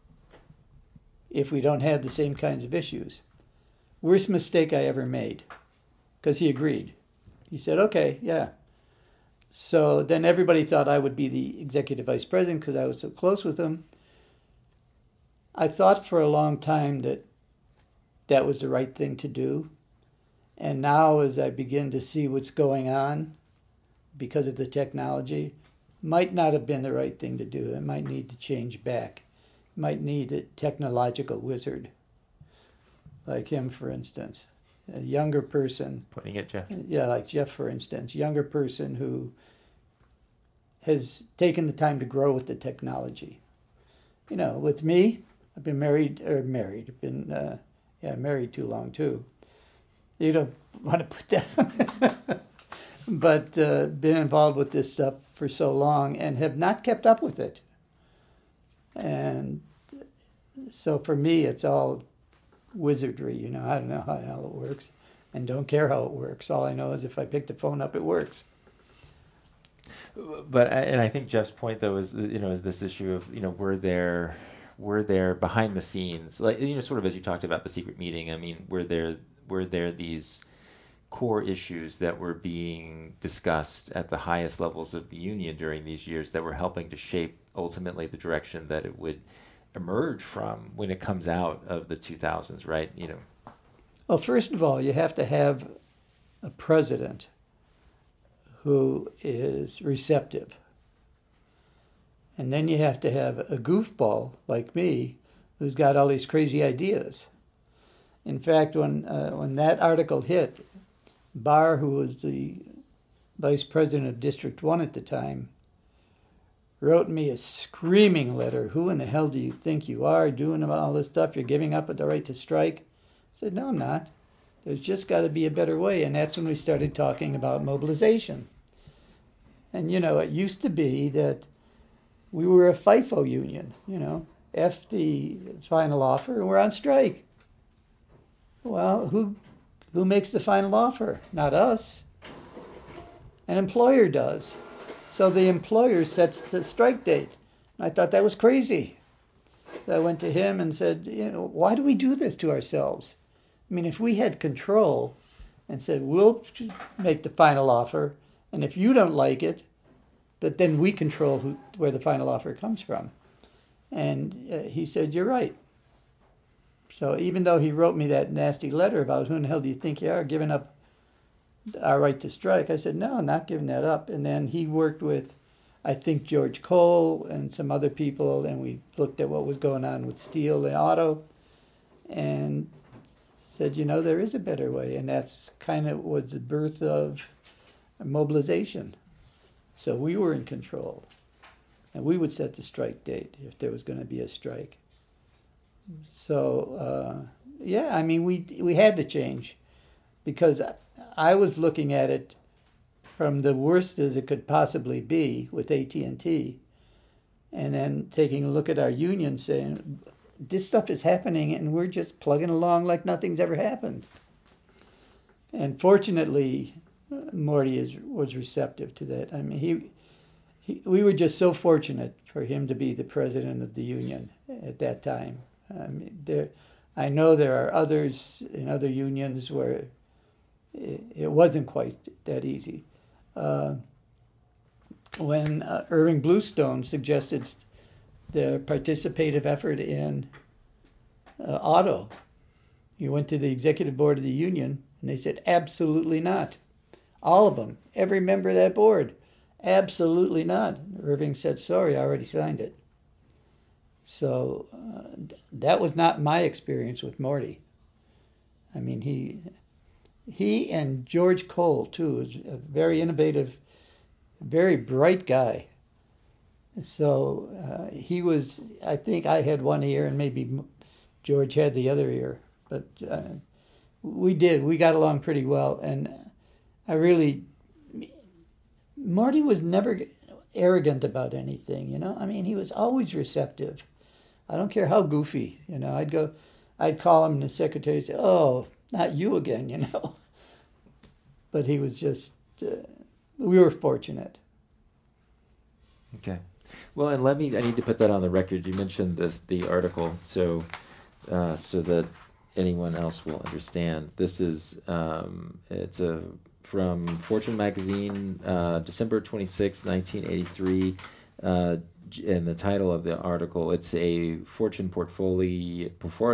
if we don't have the same kinds of issues? Worst mistake I ever made, because he agreed. He said, okay, yeah. So then everybody thought I would be the executive vice president because I was so close with him. I thought for a long time that that was the right thing to do. And now as I begin to see what's going on because of the technology, might not have been the right thing to do. It might need to change back. Might need a technological wizard like him, for instance. A younger person. Pointing at Jeff. Yeah, like Jeff, for instance. Younger person who has taken the time to grow with the technology. You know, with me, I've been married too long too. You don't want to put that, but been involved with this stuff for so long and have not kept up with it. And so for me, it's all wizardry. You know, I don't know how the hell it works and don't care how it works. All I know is if I pick the phone up, it works. But I think Jeff's point though is this issue of were there behind the scenes, like sort of as you talked about the secret meeting. I mean, were there these core issues that were being discussed at the highest levels of the union during these years that were helping to shape ultimately the direction that it would emerge from when it comes out of the 2000s, right? Well, first of all, you have to have a president who is receptive. And then you have to have a goofball like me who's got all these crazy ideas. In fact, when that article hit, Barr, who was the vice president of District 1 at the time, wrote me a screaming letter. Who in the hell do you think you are doing all this stuff? You're giving up the right to strike? I said, no, I'm not. There's just got to be a better way. And that's when we started talking about mobilization. And, it used to be that we were a FIFO union, F the final offer, and we're on strike. Well, who makes the final offer? Not us. An employer does. So the employer sets the strike date. And I thought that was crazy. So I went to him and said, why do we do this to ourselves? I mean, if we had control and said, we'll make the final offer, and if you don't like it, but then we control where the final offer comes from. And he said, you're right. So even though he wrote me that nasty letter about who in the hell do you think you are giving up our right to strike, I said, no, I'm not giving that up. And then he worked with, I think, George Cole and some other people, and we looked at what was going on with steel and auto and said, there is a better way. And that's kind of was the birth of mobilization. So we were in control, and we would set the strike date if there was going to be a strike. So, I mean, we had to change because I was looking at it from the worst as it could possibly be with AT&T, and then taking a look at our union saying, this stuff is happening, and we're just plugging along like nothing's ever happened. And fortunately, Morty was receptive to that. I mean, we were just so fortunate for him to be the president of the union at that time. I mean, I know there are others in other unions where it wasn't quite that easy. When Irving Bluestone suggested the participative effort in auto, he went to the executive board of the union, and they said, absolutely not. All of them, every member of that board, absolutely not. Irving said, sorry, I already signed it. So that was not my experience with Morty. I mean, he and George Cole, too, is a very innovative, very bright guy. So he was, I think I had one ear and maybe George had the other ear. But we got along pretty well. And Marty was never arrogant about anything, I mean, he was always receptive. I don't care how goofy, I'd I'd call him and the secretary would say, "Oh, not you again," But he was just, we were fortunate. Okay. Well, and I need to put that on the record. You mentioned the article, so that anyone else will understand. This is, it's from Fortune magazine, December 26, 1983. And the title of the article, it's a Fortune portfolio.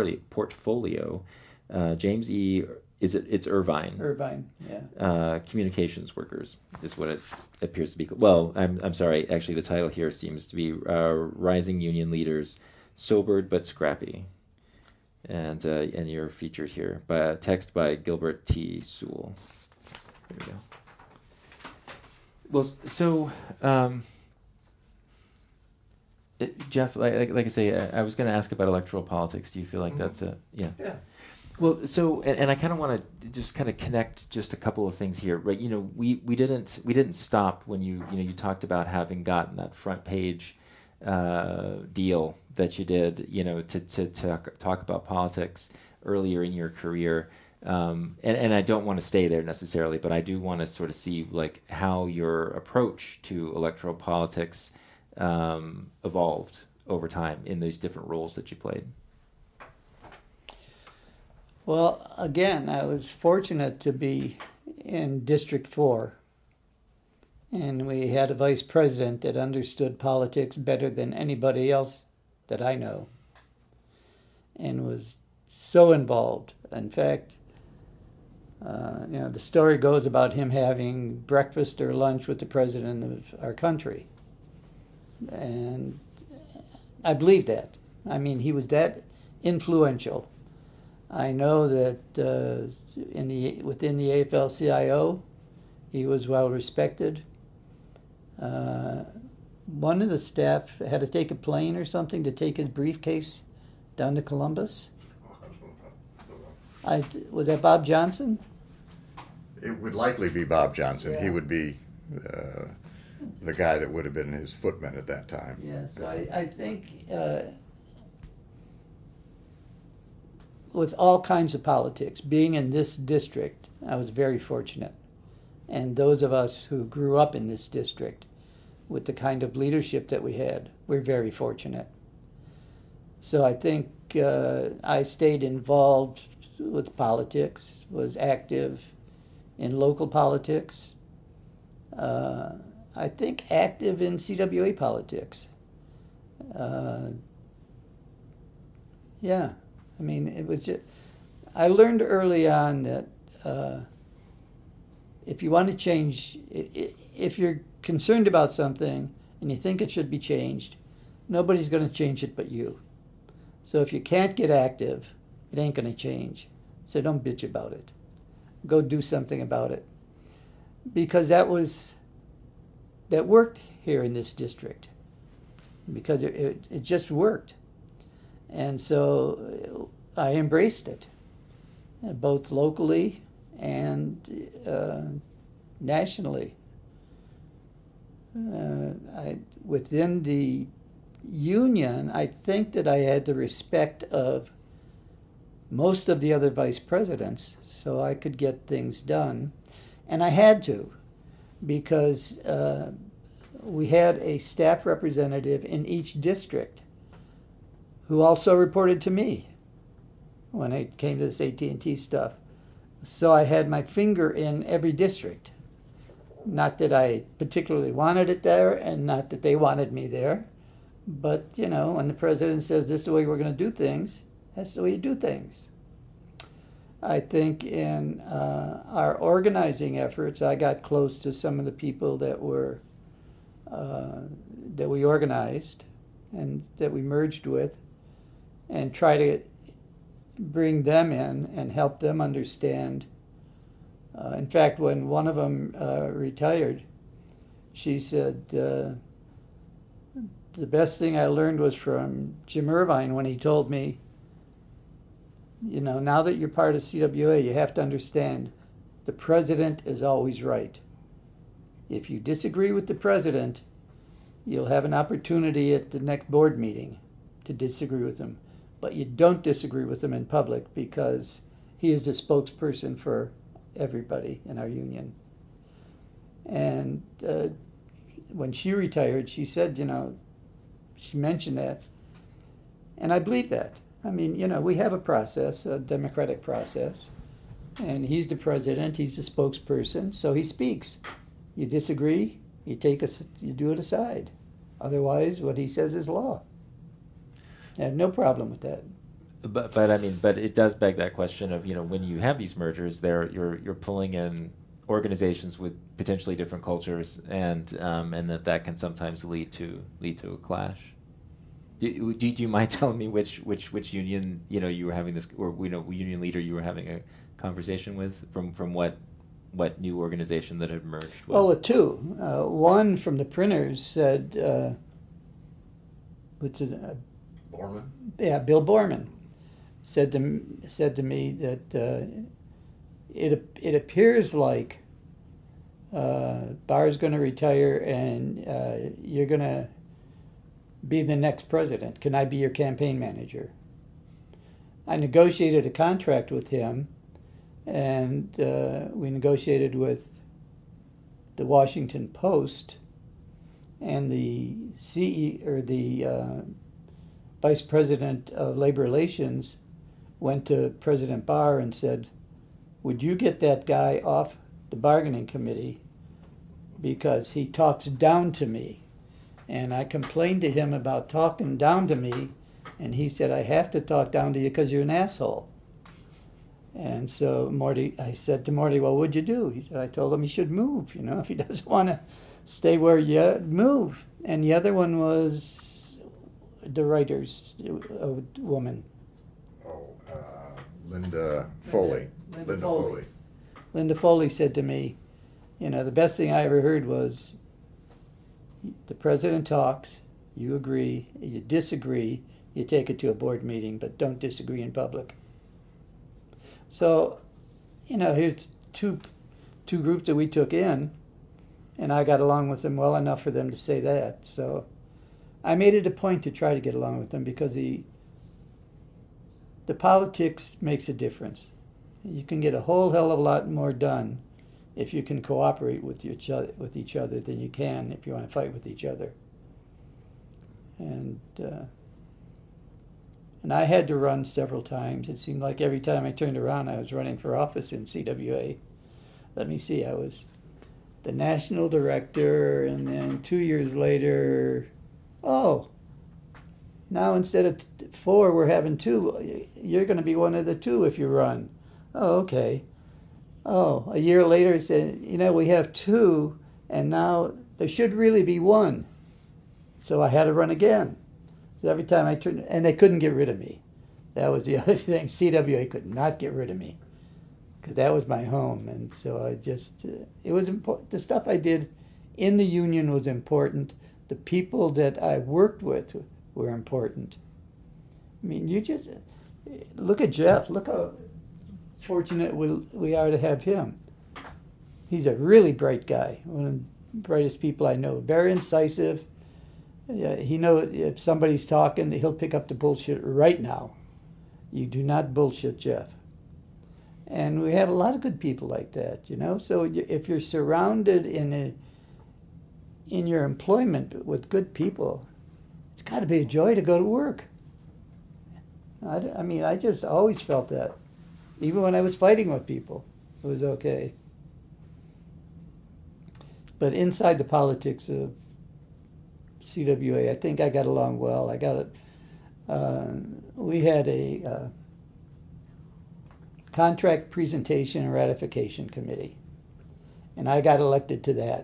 James E. It's Irvine. Irvine, yeah. Communications workers is what it appears to be. Well, I'm sorry. Actually, the title here seems to be Rising Union Leaders, Sobered but Scrappy. And you're featured here by a text by Gilbert T. Sewell. There we go. Well, so Jeff, like I say, I was going to ask about electoral politics. Do you feel like that's yeah? Yeah. Well, so and I kind of want to just kind of connect just a couple of things here, right? We didn't stop when you talked about having gotten that front page deal that you did, to talk about politics earlier in your career. And I don't want to stay there necessarily, but I do want to sort of see like how your approach to electoral politics evolved over time in those different roles that you played. Well, again, I was fortunate to be in District 4, and we had a vice president that understood politics better than anybody else that I know, and was so involved. In fact, the story goes about him having breakfast or lunch with the president of our country, and I believe that. I mean, he was that influential. I know that within the AFL-CIO, he was well respected. One of the staff had to take a plane or something to take his briefcase down to Columbus. Was that Bob Johnson? It would likely be Bob Johnson. Yeah. He would be the guy that would have been his footman at that time. Yes, I think with all kinds of politics, being in this district, I was very fortunate. And those of us who grew up in this district, with the kind of leadership that we had, we're very fortunate. So I think I stayed involved with politics, was active in local politics. I think active in CWA politics. Yeah, I mean, it was just, I learned early on that if you want to change, if you're concerned about something and you think it should be changed, nobody's going to change it but you. So if you can't get active, it ain't going to change. So don't bitch about it. Go do something about it. Because that worked here in this district. Because it just worked. And so I embraced it, both locally and nationally. Within the union, I think that I had the respect of most of the other vice presidents, so I could get things done. And I had to, because we had a staff representative in each district who also reported to me when it came to this AT&T stuff. So I had my finger in every district. Not that I particularly wanted it there, and not that they wanted me there. But, when the president says this is the way we're going to do things, that's the way you do things. I think in our organizing efforts, I got close to some of the people that we organized and that we merged with, and try to bring them in and help them understand. In fact, when one of them retired, she said, the best thing I learned was from Jim Irvine when he told me, now that you're part of CWA, you have to understand the president is always right. If you disagree with the president, you'll have an opportunity at the next board meeting to disagree with him. but you don't disagree with him in public because he is the spokesperson for everybody in our union. And when she retired, she said, she mentioned that, and I believe that. I mean, we have a process, a democratic process, and he's the president, he's the spokesperson, so he speaks. You disagree, you do it aside. Otherwise, what he says is law. I have no problem with that. But it does beg that question of, when you have these mergers, you're pulling in organizations with potentially different cultures, and that can sometimes lead to a clash. Do you mind telling me which union you were having this, or union leader you were having a conversation with, from what new organization that had merged with? Well, with two. One from the printers said, Borman? Yeah, Bill Borman said to me that it appears like Barr's going to retire and you're going to be the next president. Can I be your campaign manager? I negotiated a contract with him, and we negotiated with the Washington Post, and the vice president of labor relations went to President Barr and said, would you get that guy off the bargaining committee because he talks down to me? And I complained to him about talking down to me, and he said, I have to talk down to you because you're an asshole. And so I said to Morty, well, what'd you do? He said, I told him he should move. If he doesn't want to stay where you move. And the other one was the writer's woman. Linda Foley. Linda Foley. Linda Foley said to me, the best thing I ever heard was, the president talks, you agree, you disagree, you take it to a board meeting, but don't disagree in public. So, here's two groups that we took in, and I got along with them well enough for them to say that. So I made it a point to try to get along with them because the politics makes a difference. You can get a whole hell of a lot more done if you can cooperate with each other than you can if you want to fight with each other. And I had to run several times. It seemed like every time I turned around, I was running for office in CWA. Let me see, I was the national director, and then 2 years later, now instead of 4, we're having 2. You're going to be one of the 2 if you run. Oh, okay. Oh, a year later, he said, we have 2, and now there should really be 1. So I had to run again. So every time I turned, and they couldn't get rid of me. That was the other thing. CWA could not get rid of me because that was my home. And so I just, it was important. The stuff I did in the union was important. The people that I worked with were important. I mean, you just look at Jeff. Look how fortunate we are to have him. He's a really bright guy, one of the brightest people I know. Very incisive. He knows if somebody's talking, he'll pick up the bullshit right now. You do not bullshit Jeff. And we have a lot of good people like that, So if you're surrounded in your employment with good people, it's got to be a joy to go to work. I just always felt that. Even when I was fighting with people, it was okay. But inside the politics of CWA, I think I got along well. We had a contract presentation and ratification committee, and I got elected to that.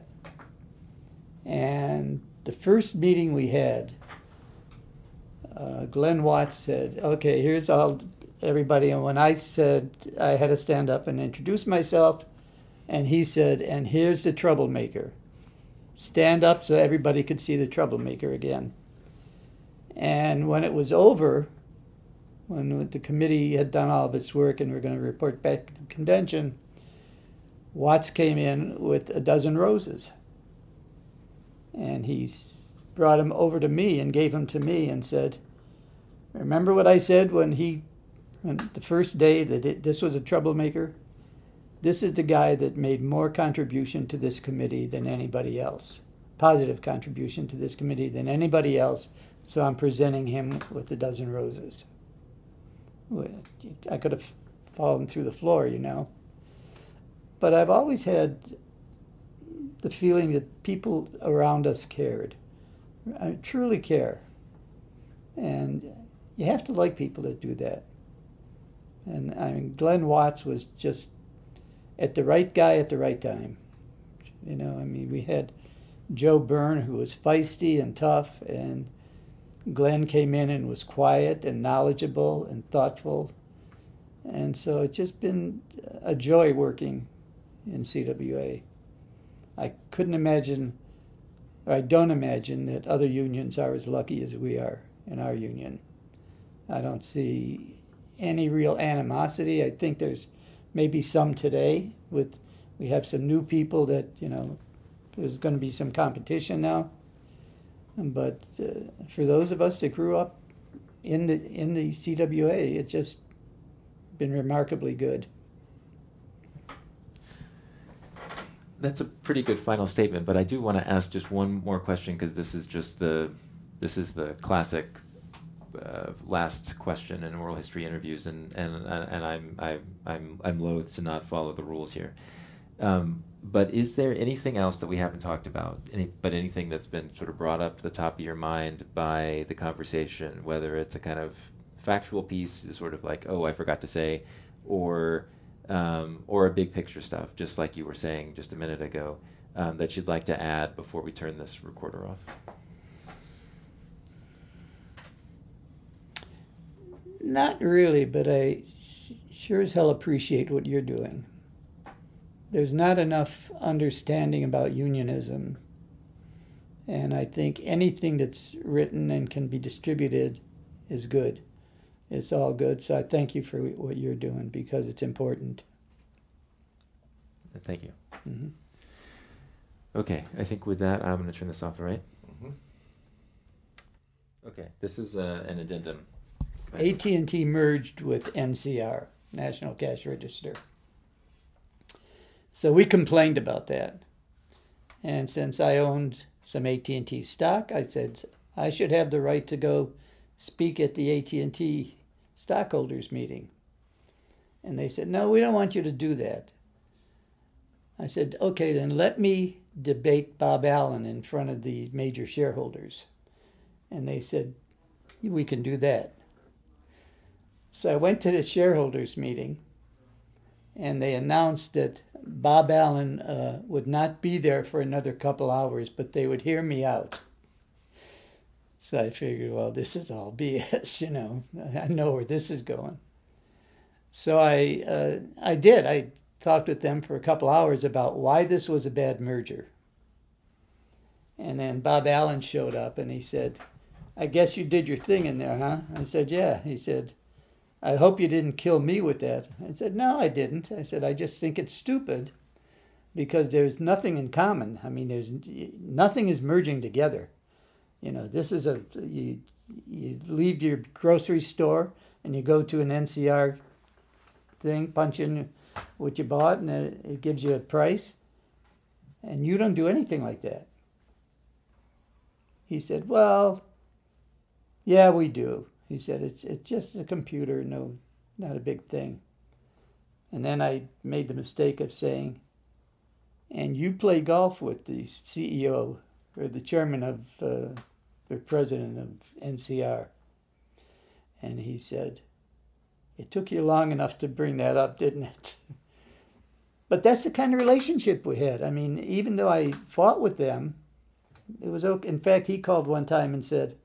And the first meeting we had, Glenn Watts said, okay, here's everybody. And when I said I had to stand up and introduce myself, and he said, and here's the troublemaker. Stand up so everybody could see the troublemaker again. And when it was over, when the committee had done all of its work and we're going to report back to the convention, Watts came in with a dozen roses. And he brought them over to me and gave them to me and said, Remember what I said when the first day that this was a troublemaker? This is the guy that made more contribution to this committee than anybody else. Positive contribution to this committee than anybody else. So I'm presenting him with a dozen roses. I could have fallen through the floor, But I've always had the feeling that people around us cared. I truly care. And you have to like people that do that. And I mean, Glenn Watts was just at the right guy at the right time. We had Joe Byrne, who was feisty and tough, and Glenn came in and was quiet and knowledgeable and thoughtful. And so it's just been a joy working in CWA. I couldn't imagine, or I don't imagine, that other unions are as lucky as we are in our union. I don't see any real animosity. I think there's maybe some today. We have some new people that, there's going to be some competition now. But for those of us that grew up in the CWA, it's just been remarkably good. That's a pretty good final statement, but I do want to ask just one more question, because this is the classic last question in oral history interviews, and I'm loath to not follow the rules here. But is there anything else that we haven't talked about? Anything that's been sort of brought up to the top of your mind by the conversation, whether it's a kind of factual piece, sort of like, oh, I forgot to say, or a big picture stuff, just like you were saying just a minute ago, that you'd like to add before we turn this recorder off? Not really, but I sure as hell appreciate what you're doing. There's not enough understanding about unionism, and I think anything that's written and can be distributed is good. It's all good, so I thank you for what you're doing, because it's important. Thank you. Mm-hmm. Okay, I think with that, I'm going to turn this off, all right? Mm-hmm. Okay, this is an addendum. AT&T merged with NCR, National Cash Register. So we complained about that. And since I owned some AT&T stock, I said I should have the right to go speak at the AT&T stockholders meeting. And they said, no, we don't want you to do that. I said, okay, then let me debate Bob Allen in front of the major shareholders. And they said, we can do that. So I went to the shareholders meeting, and they announced that Bob Allen would not be there for another couple hours, but they would hear me out. So I figured, well, this is all BS, I know where this is going. So I did. I talked with them for a couple hours about why this was a bad merger. And then Bob Allen showed up, and he said, I guess you did your thing in there, huh? I said, yeah. He said, I hope you didn't kill me with that. I said, no, I didn't. I said, I just think it's stupid because there's nothing in common. I mean, nothing is merging together. This is you leave your grocery store and you go to an NCR thing, punch in what you bought, and it gives you a price. And you don't do anything like that. He said, well, yeah, we do. He said, it's just a computer, no, not a big thing. And then I made the mistake of saying, and you play golf with the CEO or the chairman of the president of NCR. And he said, it took you long enough to bring that up, didn't it? But that's the kind of relationship we had. I mean, even though I fought with them, it was okay. In fact, he called one time and said,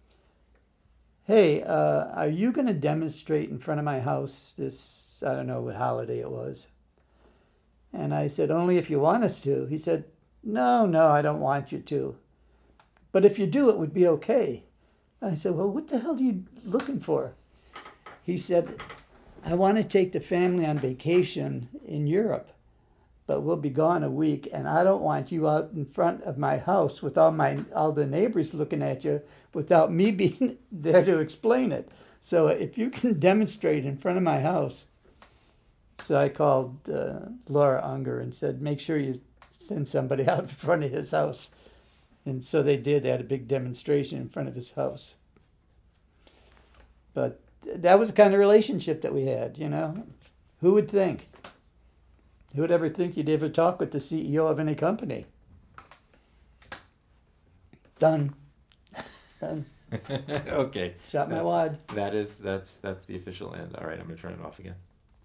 hey, are you going to demonstrate in front of my house this, I don't know what holiday it was? And I said, only if you want us to. He said, no, I don't want you to. But if you do, it would be okay. I said, well, what the hell are you looking for? He said, I want to take the family on vacation in Europe. but we'll be gone a week, and I don't want you out in front of my house with all the neighbors looking at you without me being there to explain it. So if you can demonstrate in front of my house. So I called Laura Unger and said, make sure you send somebody out in front of his house. And so they did. They had a big demonstration in front of his house. But that was the kind of relationship that we had, you know. Who would think? Who would ever think you'd ever talk with the CEO of any company? Done. Done. Okay. Shot my wad. That's the official end. All right, I'm going to turn it off again.